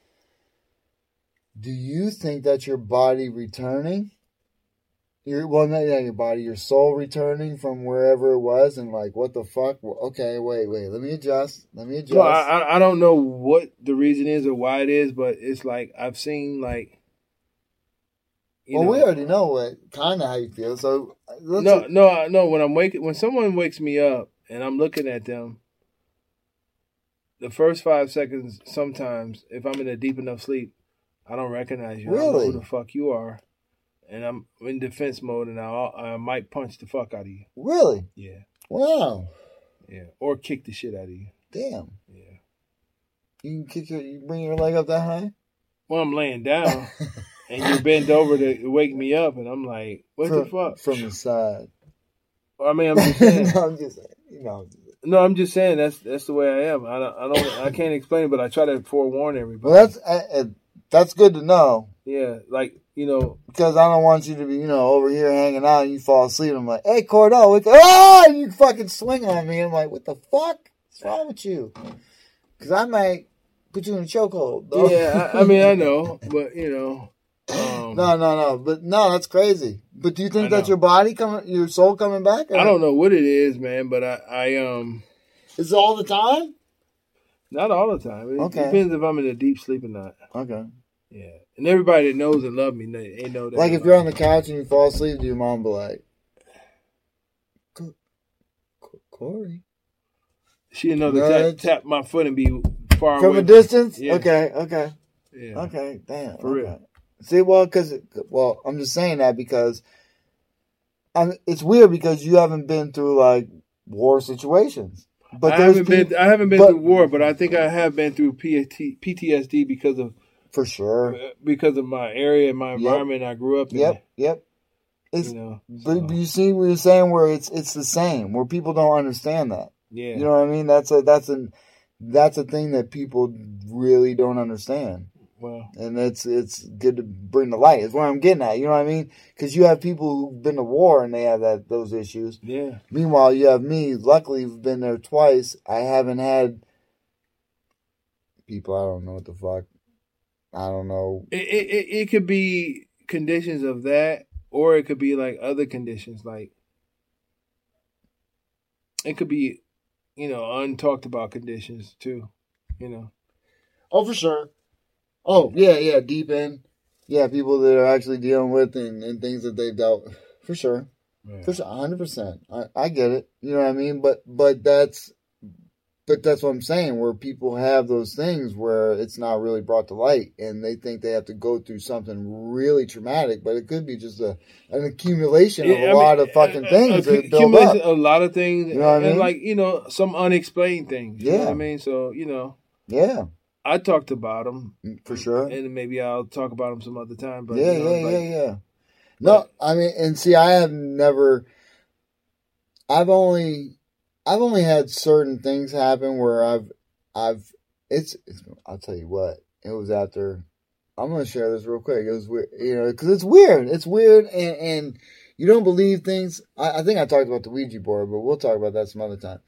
Do you think that your body returning? Your well, not yeah, your body, your soul returning from wherever it was, and like, what the fuck? Well, okay, wait, wait. Let me adjust. Let me adjust. No, I, I don't know what the reason is or why it is, but it's like I've seen like. You well, know, we already know what kind of how you feel. So no, look. no, no. When I'm waking, when someone wakes me up and I'm looking at them, the first five seconds, sometimes if I'm in a deep enough sleep, I don't recognize you. Really? I don't know who the fuck you are. And I'm in defense mode, and I I might punch the fuck out of you. Really? Yeah. Wow. Yeah. Or kick the shit out of you. Damn. Yeah. You can kick your, you bring your leg up that high? Well, I'm laying down, and you bend over to wake me up, and I'm like, what from, the fuck? From the side. I mean, I'm just saying. no, I'm just saying. You know. No, I'm just saying that's that's the way I am. I don't, I don't, I can't explain it, but I try to forewarn everybody. Well, that's I, that's good to know. Yeah, like. You know, because I don't want you to be, you know, over here hanging out and you fall asleep. I'm like, hey, Cordell, wake up. Oh, and you fucking swing on me. I'm like, what the fuck? What's wrong with you? Because I might put you in a chokehold. Though. Yeah, I, I mean, I know, but, you know. Um, no, no, no. But, no, that's crazy. But do you think that your body, coming, your soul coming back? Or? I don't know what it is, man, but I, I, um. Is it all the time? Not all the time. It okay. depends if I'm in a deep sleep or not. Okay. Yeah. And everybody that knows and love me, they, they know that. Like if you're on the couch and you fall asleep, do your mom be like, Corey? She'd know to tap, tap my foot and be far From away. From a distance? Yeah. Okay, okay. Yeah. Okay, damn. For okay. real. See, well, because, well, I'm just saying that because I mean, it's weird because you haven't been through like war situations. But I there's haven't people, been. I haven't been but, through war, but I think I have been through P T S D because of for sure because of my area and my yep. environment I grew up in. Yep, yep. It's, you know, but so. you see what you're saying where it's it's the same where people don't understand that. Yeah, you know what I mean. That's a that's a that's a thing that people really don't understand. Well, and it's it's good to bring the light. Is where I'm getting at. You know what I mean? Because you have people who've been to war and they have that those issues. Yeah. Meanwhile, you have me. Luckily, who've been there twice. I haven't had people. I don't know what the fuck. I don't know. It it it could be conditions of that, or it could be like other conditions. Like it could be, you know, untalked about conditions too. You know. Oh, for sure. Oh, yeah, yeah, deep in. Yeah, people that are actually dealing with and, and things that they've dealt with. For sure. Yeah. For sure, one hundred percent. I, I get it. You know what I mean? But but that's but that's what I'm saying, where people have those things where it's not really brought to light and they think they have to go through something really traumatic, but it could be just a an accumulation of yeah, a I lot mean, of fucking a, things a, that build up. A lot of things. You know what I mean? And like, you know, some unexplained things. You yeah. know what I mean? So, you know. Yeah. I talked about them. For sure. And maybe I'll talk about them some other time. But yeah, you know, yeah, like, yeah, yeah. No, I mean, and see, I have never, I've only, I've only had certain things happen where I've, I've, it's, it's I'll tell you what, it was after, I'm going to share this real quick. It was weird, you know, because it's weird. It's weird, and, and you don't believe things. I, I think I talked about the Ouija board, but we'll talk about that some other time.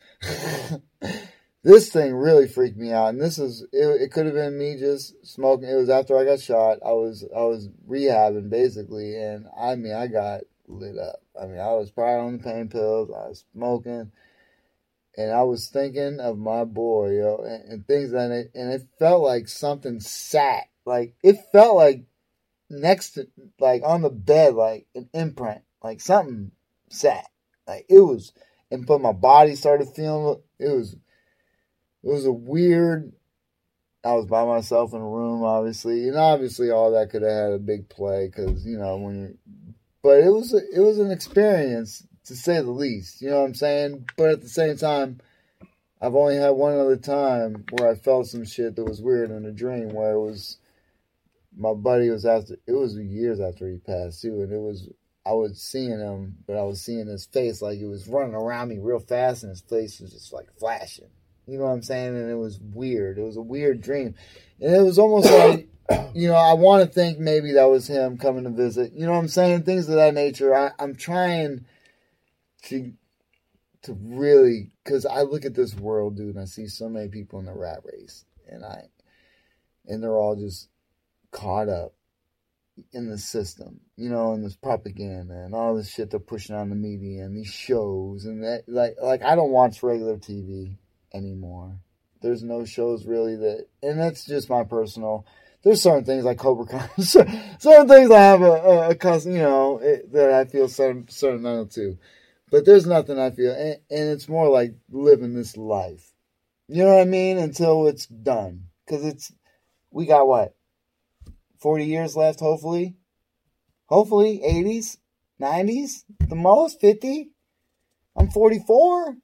This thing really freaked me out, and this is it, it could have been me just smoking. It was after I got shot. I was I was rehabbing basically, and I mean I got lit up. I mean I was probably on the pain pills. I was smoking, and I was thinking of my boy, yo, and, and things that it, and it felt like something sat, like it felt like next to, like on the bed, like an imprint, like something sat, like it was, and but my body started feeling it was. It was a weird, I was by myself in a room, obviously. And obviously all that could have had a big play because, you know, when you, but it was, it was an experience to say the least. You know what I'm saying? But at the same time, I've only had one other time where I felt some shit that was weird in a dream where it was, my buddy was after, it was years after he passed too. And it was, I was seeing him, but I was seeing his face like he was running around me real fast and his face was just like flashing. You know what I'm saying? And it was weird. It was a weird dream. And it was almost like, you know, I want to think maybe that was him coming to visit. You know what I'm saying? Things of that nature. I, I'm trying to to really, because I look at this world, dude, and I see so many people in the rat race. And I, and they're all just caught up in the system, you know, and this propaganda and all this shit they're pushing on the media and these shows. And that, like, like I don't watch regular T V anymore. There's no shows really that, and that's just my personal. There's certain things like Cobra Kai, certain things I have a, a, a custom, you know, it, that I feel certain sentimental to. But there's nothing I feel, and, and it's more like living this life. You know what I mean? Until it's done, because it's we got what forty years left, hopefully, hopefully eighties, nineties, the most fifty. I'm forty-four.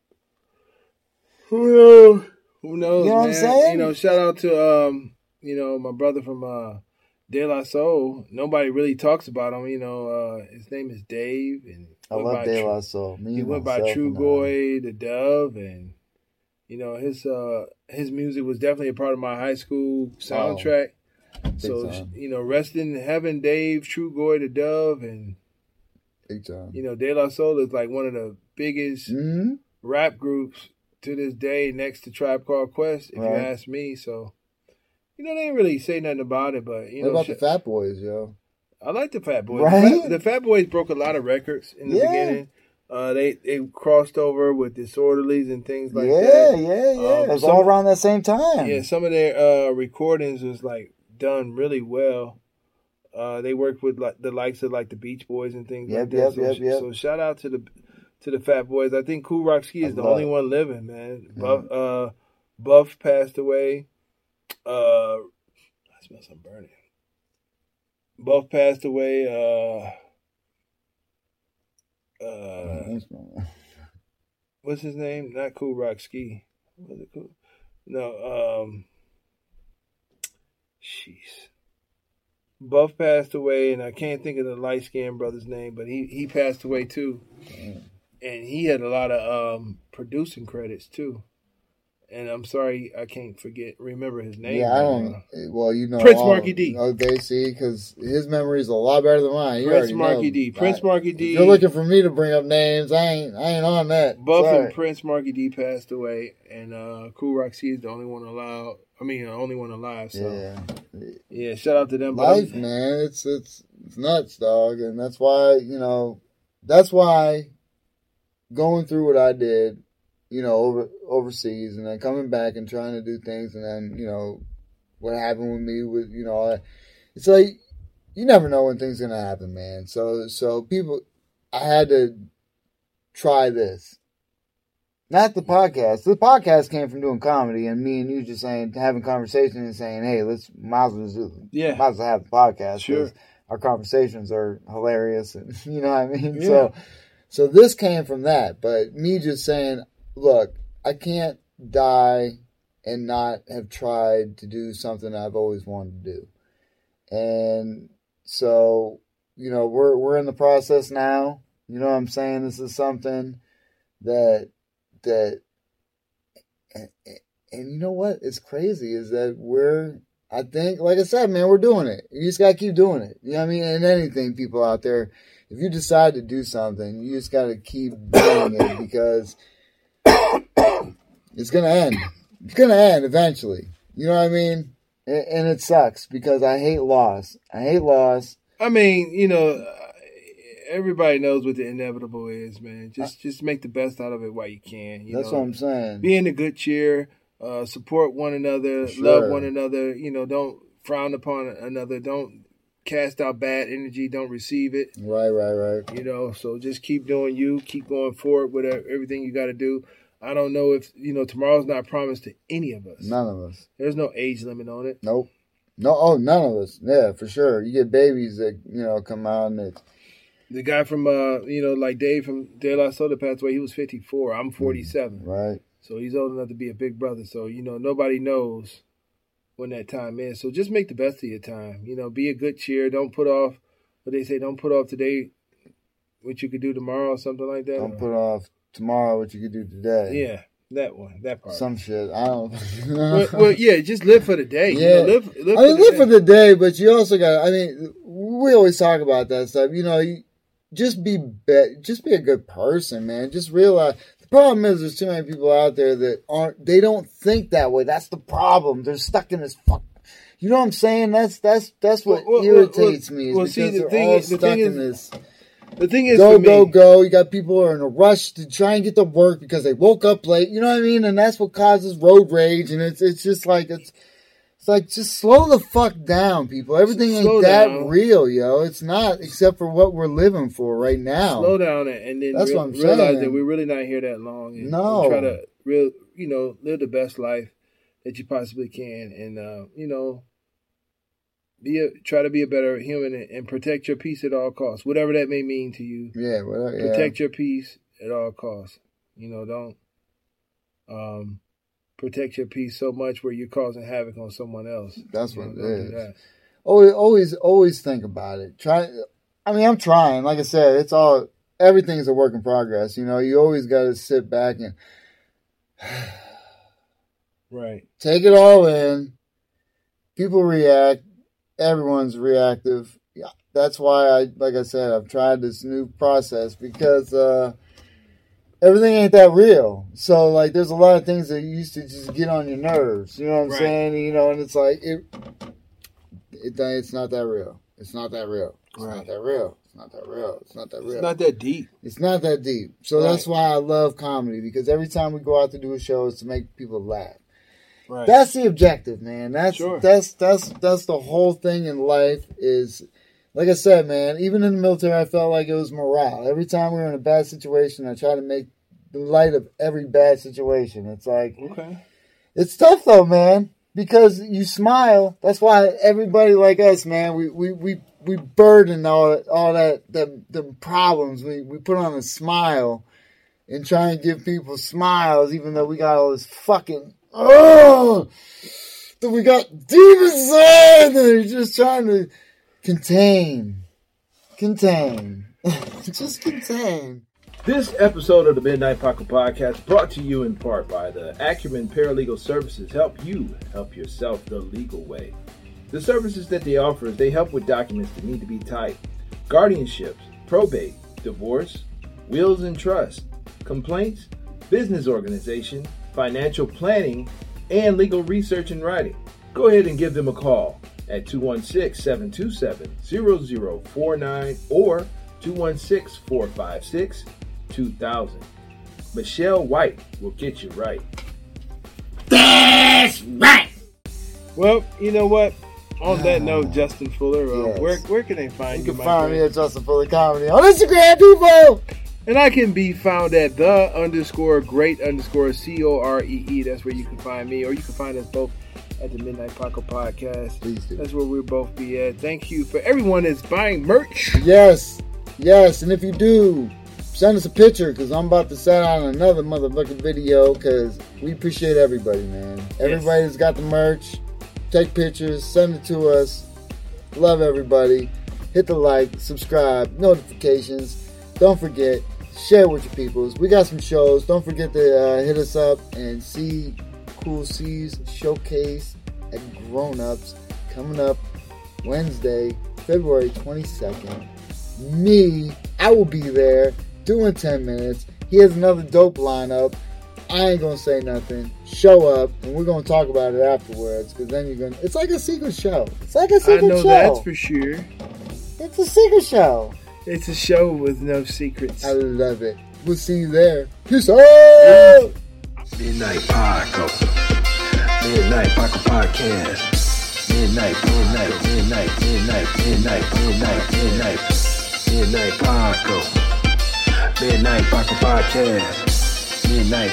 Who knows? Who knows, you know man? What I'm saying? You know, shout out to um, you know, my brother from uh, De La Soul. Nobody really talks about him. You know, uh, his name is Dave, and I love De La Soul. Me he went by Trugoy the Dove, and you know his uh his music was definitely a part of my high school soundtrack. Oh, so time. You know, rest in heaven, Dave, Trugoy the Dove, and big time. You know, De La Soul is like one of the biggest mm-hmm. rap groups to this day, next to Tribe Called Quest, if right. you ask me. So, you know, they didn't really say nothing about it, but, you what know. What about sh- the Fat Boys, yo? I like the Fat Boys. Right? The Fat, the Fat Boys broke a lot of records in the yeah. beginning. Uh, they, they crossed over with Disorderlies and things like yeah, that. Yeah, yeah, yeah. Um, it was some, all around that same time. Yeah, some of their uh, recordings was, like, done really well. Uh, they worked with, like, the likes of, like, the Beach Boys and things yep, like that. Yep, so, yep, yep. So, shout out to the... To the Fat Boys. I think Kool Rock Ski is I the only it. one living, man. Yeah. Buff, uh, Buff passed away. Uh, I smell some burning. Buff passed away. Uh, uh, what's his name? Not Cool Rock Ski. Was it cool? No, um, jeez. Buff passed away, and I can't think of the light skinned brother's name, but he, he passed away too. Damn. And he had a lot of um, producing credits too. And I'm sorry, I can't forget, remember his name. Yeah, I don't. Well, you know, Prince Marky D. Oh, they see, because his memory is a lot better than mine. You Prince Marky know. D. Prince I, Marky D. If you're looking for me to bring up names, I ain't. I ain't on that. Buff Sorry. and Prince Marky D passed away, and uh, Cool Rock C is the only one allowed. I mean, the only one alive. So yeah, yeah. Shout out to them. Life, man, it's it's it's nuts, dog, and that's why you know, that's why going through what I did. You know, over overseas, and then coming back and trying to do things, and then you know what happened with me with you know, it's like you never know when things are gonna happen, man. So so people, I had to try this, not the podcast. The podcast came from doing comedy, and me and you just saying having conversations and saying, hey, let's might as well do, yeah, might as well have the podcast. Sure, our conversations are hilarious, and you know what I mean. Yeah. So so this came from that, but me just saying. Look, I can't die and not have tried to do something I've always wanted to do. And so, you know, we're we're in the process now. You know what I'm saying? This is something that that and, and you know what? It's crazy is that we're I think, like I said, man, we're doing it. You just gotta keep doing it. You know what I mean? And anything, people out there, if you decide to do something, you just gotta keep doing it because it's going to end. It's going to end eventually. You know what I mean? And, and it sucks because I hate loss. I hate loss. I mean, you know, everybody knows what the inevitable is, man. Just just make the best out of it while you can. You That's know? what I'm saying. Be in a good cheer. Uh, support one another. Sure. Love one another. You know, don't frown upon another. Don't cast out bad energy. Don't receive it. Right, right, right. You know, so just keep doing you. Keep going forward with everything you got to do. I don't know if, you know, tomorrow's not promised to any of us. None of us. There's no age limit on it. Nope. No, oh, none of us. Yeah, for sure. You get babies that, you know, come out and it's... The guy from, uh, you know, like Dave from De La Soda passed away. He was fifty-four. I'm forty-seven. Right. So he's old enough to be a big brother. So, you know, nobody knows when that time is. So just make the best of your time. You know, be a good cheer. Don't put off, what they say, don't put off today what you could do tomorrow or something like that. Don't put off tomorrow what you could do today. Yeah, that one, that part. Some shit. I don't well, well, yeah, just live for the day. Yeah. You know, live, live I mean, for live the for the day, but you also got, I mean, we always talk about that stuff. You know, you, just be, be just be a good person, man. Just realize, the problem is there's too many people out there that aren't, they don't think that way. That's the problem. They're stuck in this fuck. You know what I'm saying? That's, that's, that's what well, well, irritates well, me is well, because see, the they're thing all is, the stuck thing in is, this. The thing is, go, for me, go, go. You got people who are in a rush to try and get to work because they woke up late. You know what I mean? And that's what causes road rage. And it's it's just like, it's it's like, just slow the fuck down, people. Everything Slow ain't that down. real, yo. It's not, except for what we're living for right now. slow down and, and then That's re- what I'm realize saying. that we're really not here that long. And, No. and try to real, you know, live the best life that you possibly can, and uh, you know, be a, try to be a better human and, and protect your peace at all costs, whatever that may mean to you. Yeah, well, yeah. Protect your peace at all costs. You know, don't um, protect your peace so much where you're causing havoc on someone else. That's You what know, it don't do is. that. Always, always, always think about it. Try. I mean, I'm trying. Like I said, it's all, everything's a work in progress. You know, you always got to sit back and Right. take it all in. People react. Everyone's reactive. Yeah, that's why I, like I said, I've tried this new process because uh, everything ain't that real. So, like, there's a lot of things that used to just get on your nerves. You know what I'm Right. saying? You know, and it's like it, it, it's not that real. It's not that real. It's Right. not that real. It's not that real. It's not that real. It's not that deep. It's not that deep. So Right. that's why I love comedy, because every time we go out to do a show, it's to make people laugh. Right. That's the objective, man. That's Sure. that's that's that's the whole thing in life. Is, like I said, man. Even in the military, I felt like it was morale. Every time we were in a bad situation, I try to make the light of every bad situation. It's like, Okay. it's tough though, man, because you smile. That's why everybody like us, man. We we we we burden all all that them, them problems. We we put on a smile and try and give people smiles, even though we got all this fucking oh, that we got deep inside that are just trying to contain, contain, just contain. This episode of the Midnight Pocket Podcast brought to you in part by the Acumen Paralegal Services. Help you help yourself the legal way. The services that they offer is they help with documents that need to be typed, guardianships, probate, divorce, wills and trust, complaints, business organization, financial planning, and legal research and writing. Go ahead and give them a call at two one six, seven two seven, zero zero four nine or two one six, four five six, two thousand. Michelle White will get you right. That's right. Well, you know what? On that note, Justin Fuller, uh, Yes. where where can they find you? You can my find friend? me at Justin Fuller Comedy on Instagram, people. And I can be found at the underscore great underscore C O R E E. That's where you can find me, or you can find us both at the Midnight Pocket Podcast. Please do. That's where we'll both be at. Thank you for everyone that's buying merch. Yes, yes, and if you do, send us a picture because I'm about to send out another motherfucking video because we appreciate everybody, man. Everybody that's got the merch, take pictures, send it to us. Love everybody. Hit the like, subscribe, notifications. Don't forget, share with your peoples. We got some shows. Don't forget to uh, hit us up and see Cool C's Showcase at Grown Ups coming up Wednesday, February twenty-second. Me, I will be there doing ten minutes. He has another dope lineup. I ain't gonna say nothing. Show up, and we're gonna talk about it afterwards. Because then you're gonna. It's like a secret show. It's like a I secret know show. that's for sure. It's a secret show. It's a show with no secrets. I love it. We'll see you there. Peace out. Midnight Pocket. Midnight Pocket Podcast. Midnight, midnight, midnight, midnight, midnight, midnight, midnight, midnight Pocket. Midnight Pocket Podcast. Midnight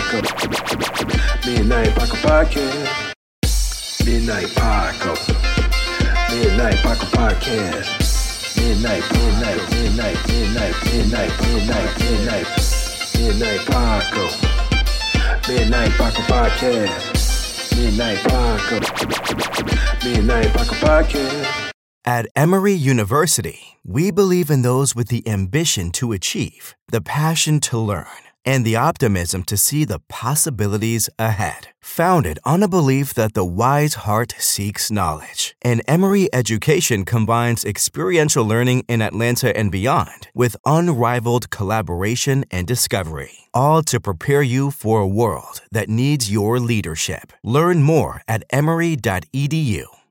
Pocket. Midnight Pocket Podcast. Midnight Pocket. Midnight Pocket Podcast. Midnight, midnight, midnight, midnight, midnight, midnight, midnight, midnight Pocket. Midnight Pocket Podcast. Midnight Pocket. Midnight Pocket Podcast. At Emory University, we believe in those with the ambition to achieve, the passion to learn, and the optimism to see the possibilities ahead. Founded on a belief that the wise heart seeks knowledge, and Emory Education combines experiential learning in Atlanta and beyond with unrivaled collaboration and discovery, all to prepare you for a world that needs your leadership. Learn more at emory dot e d u.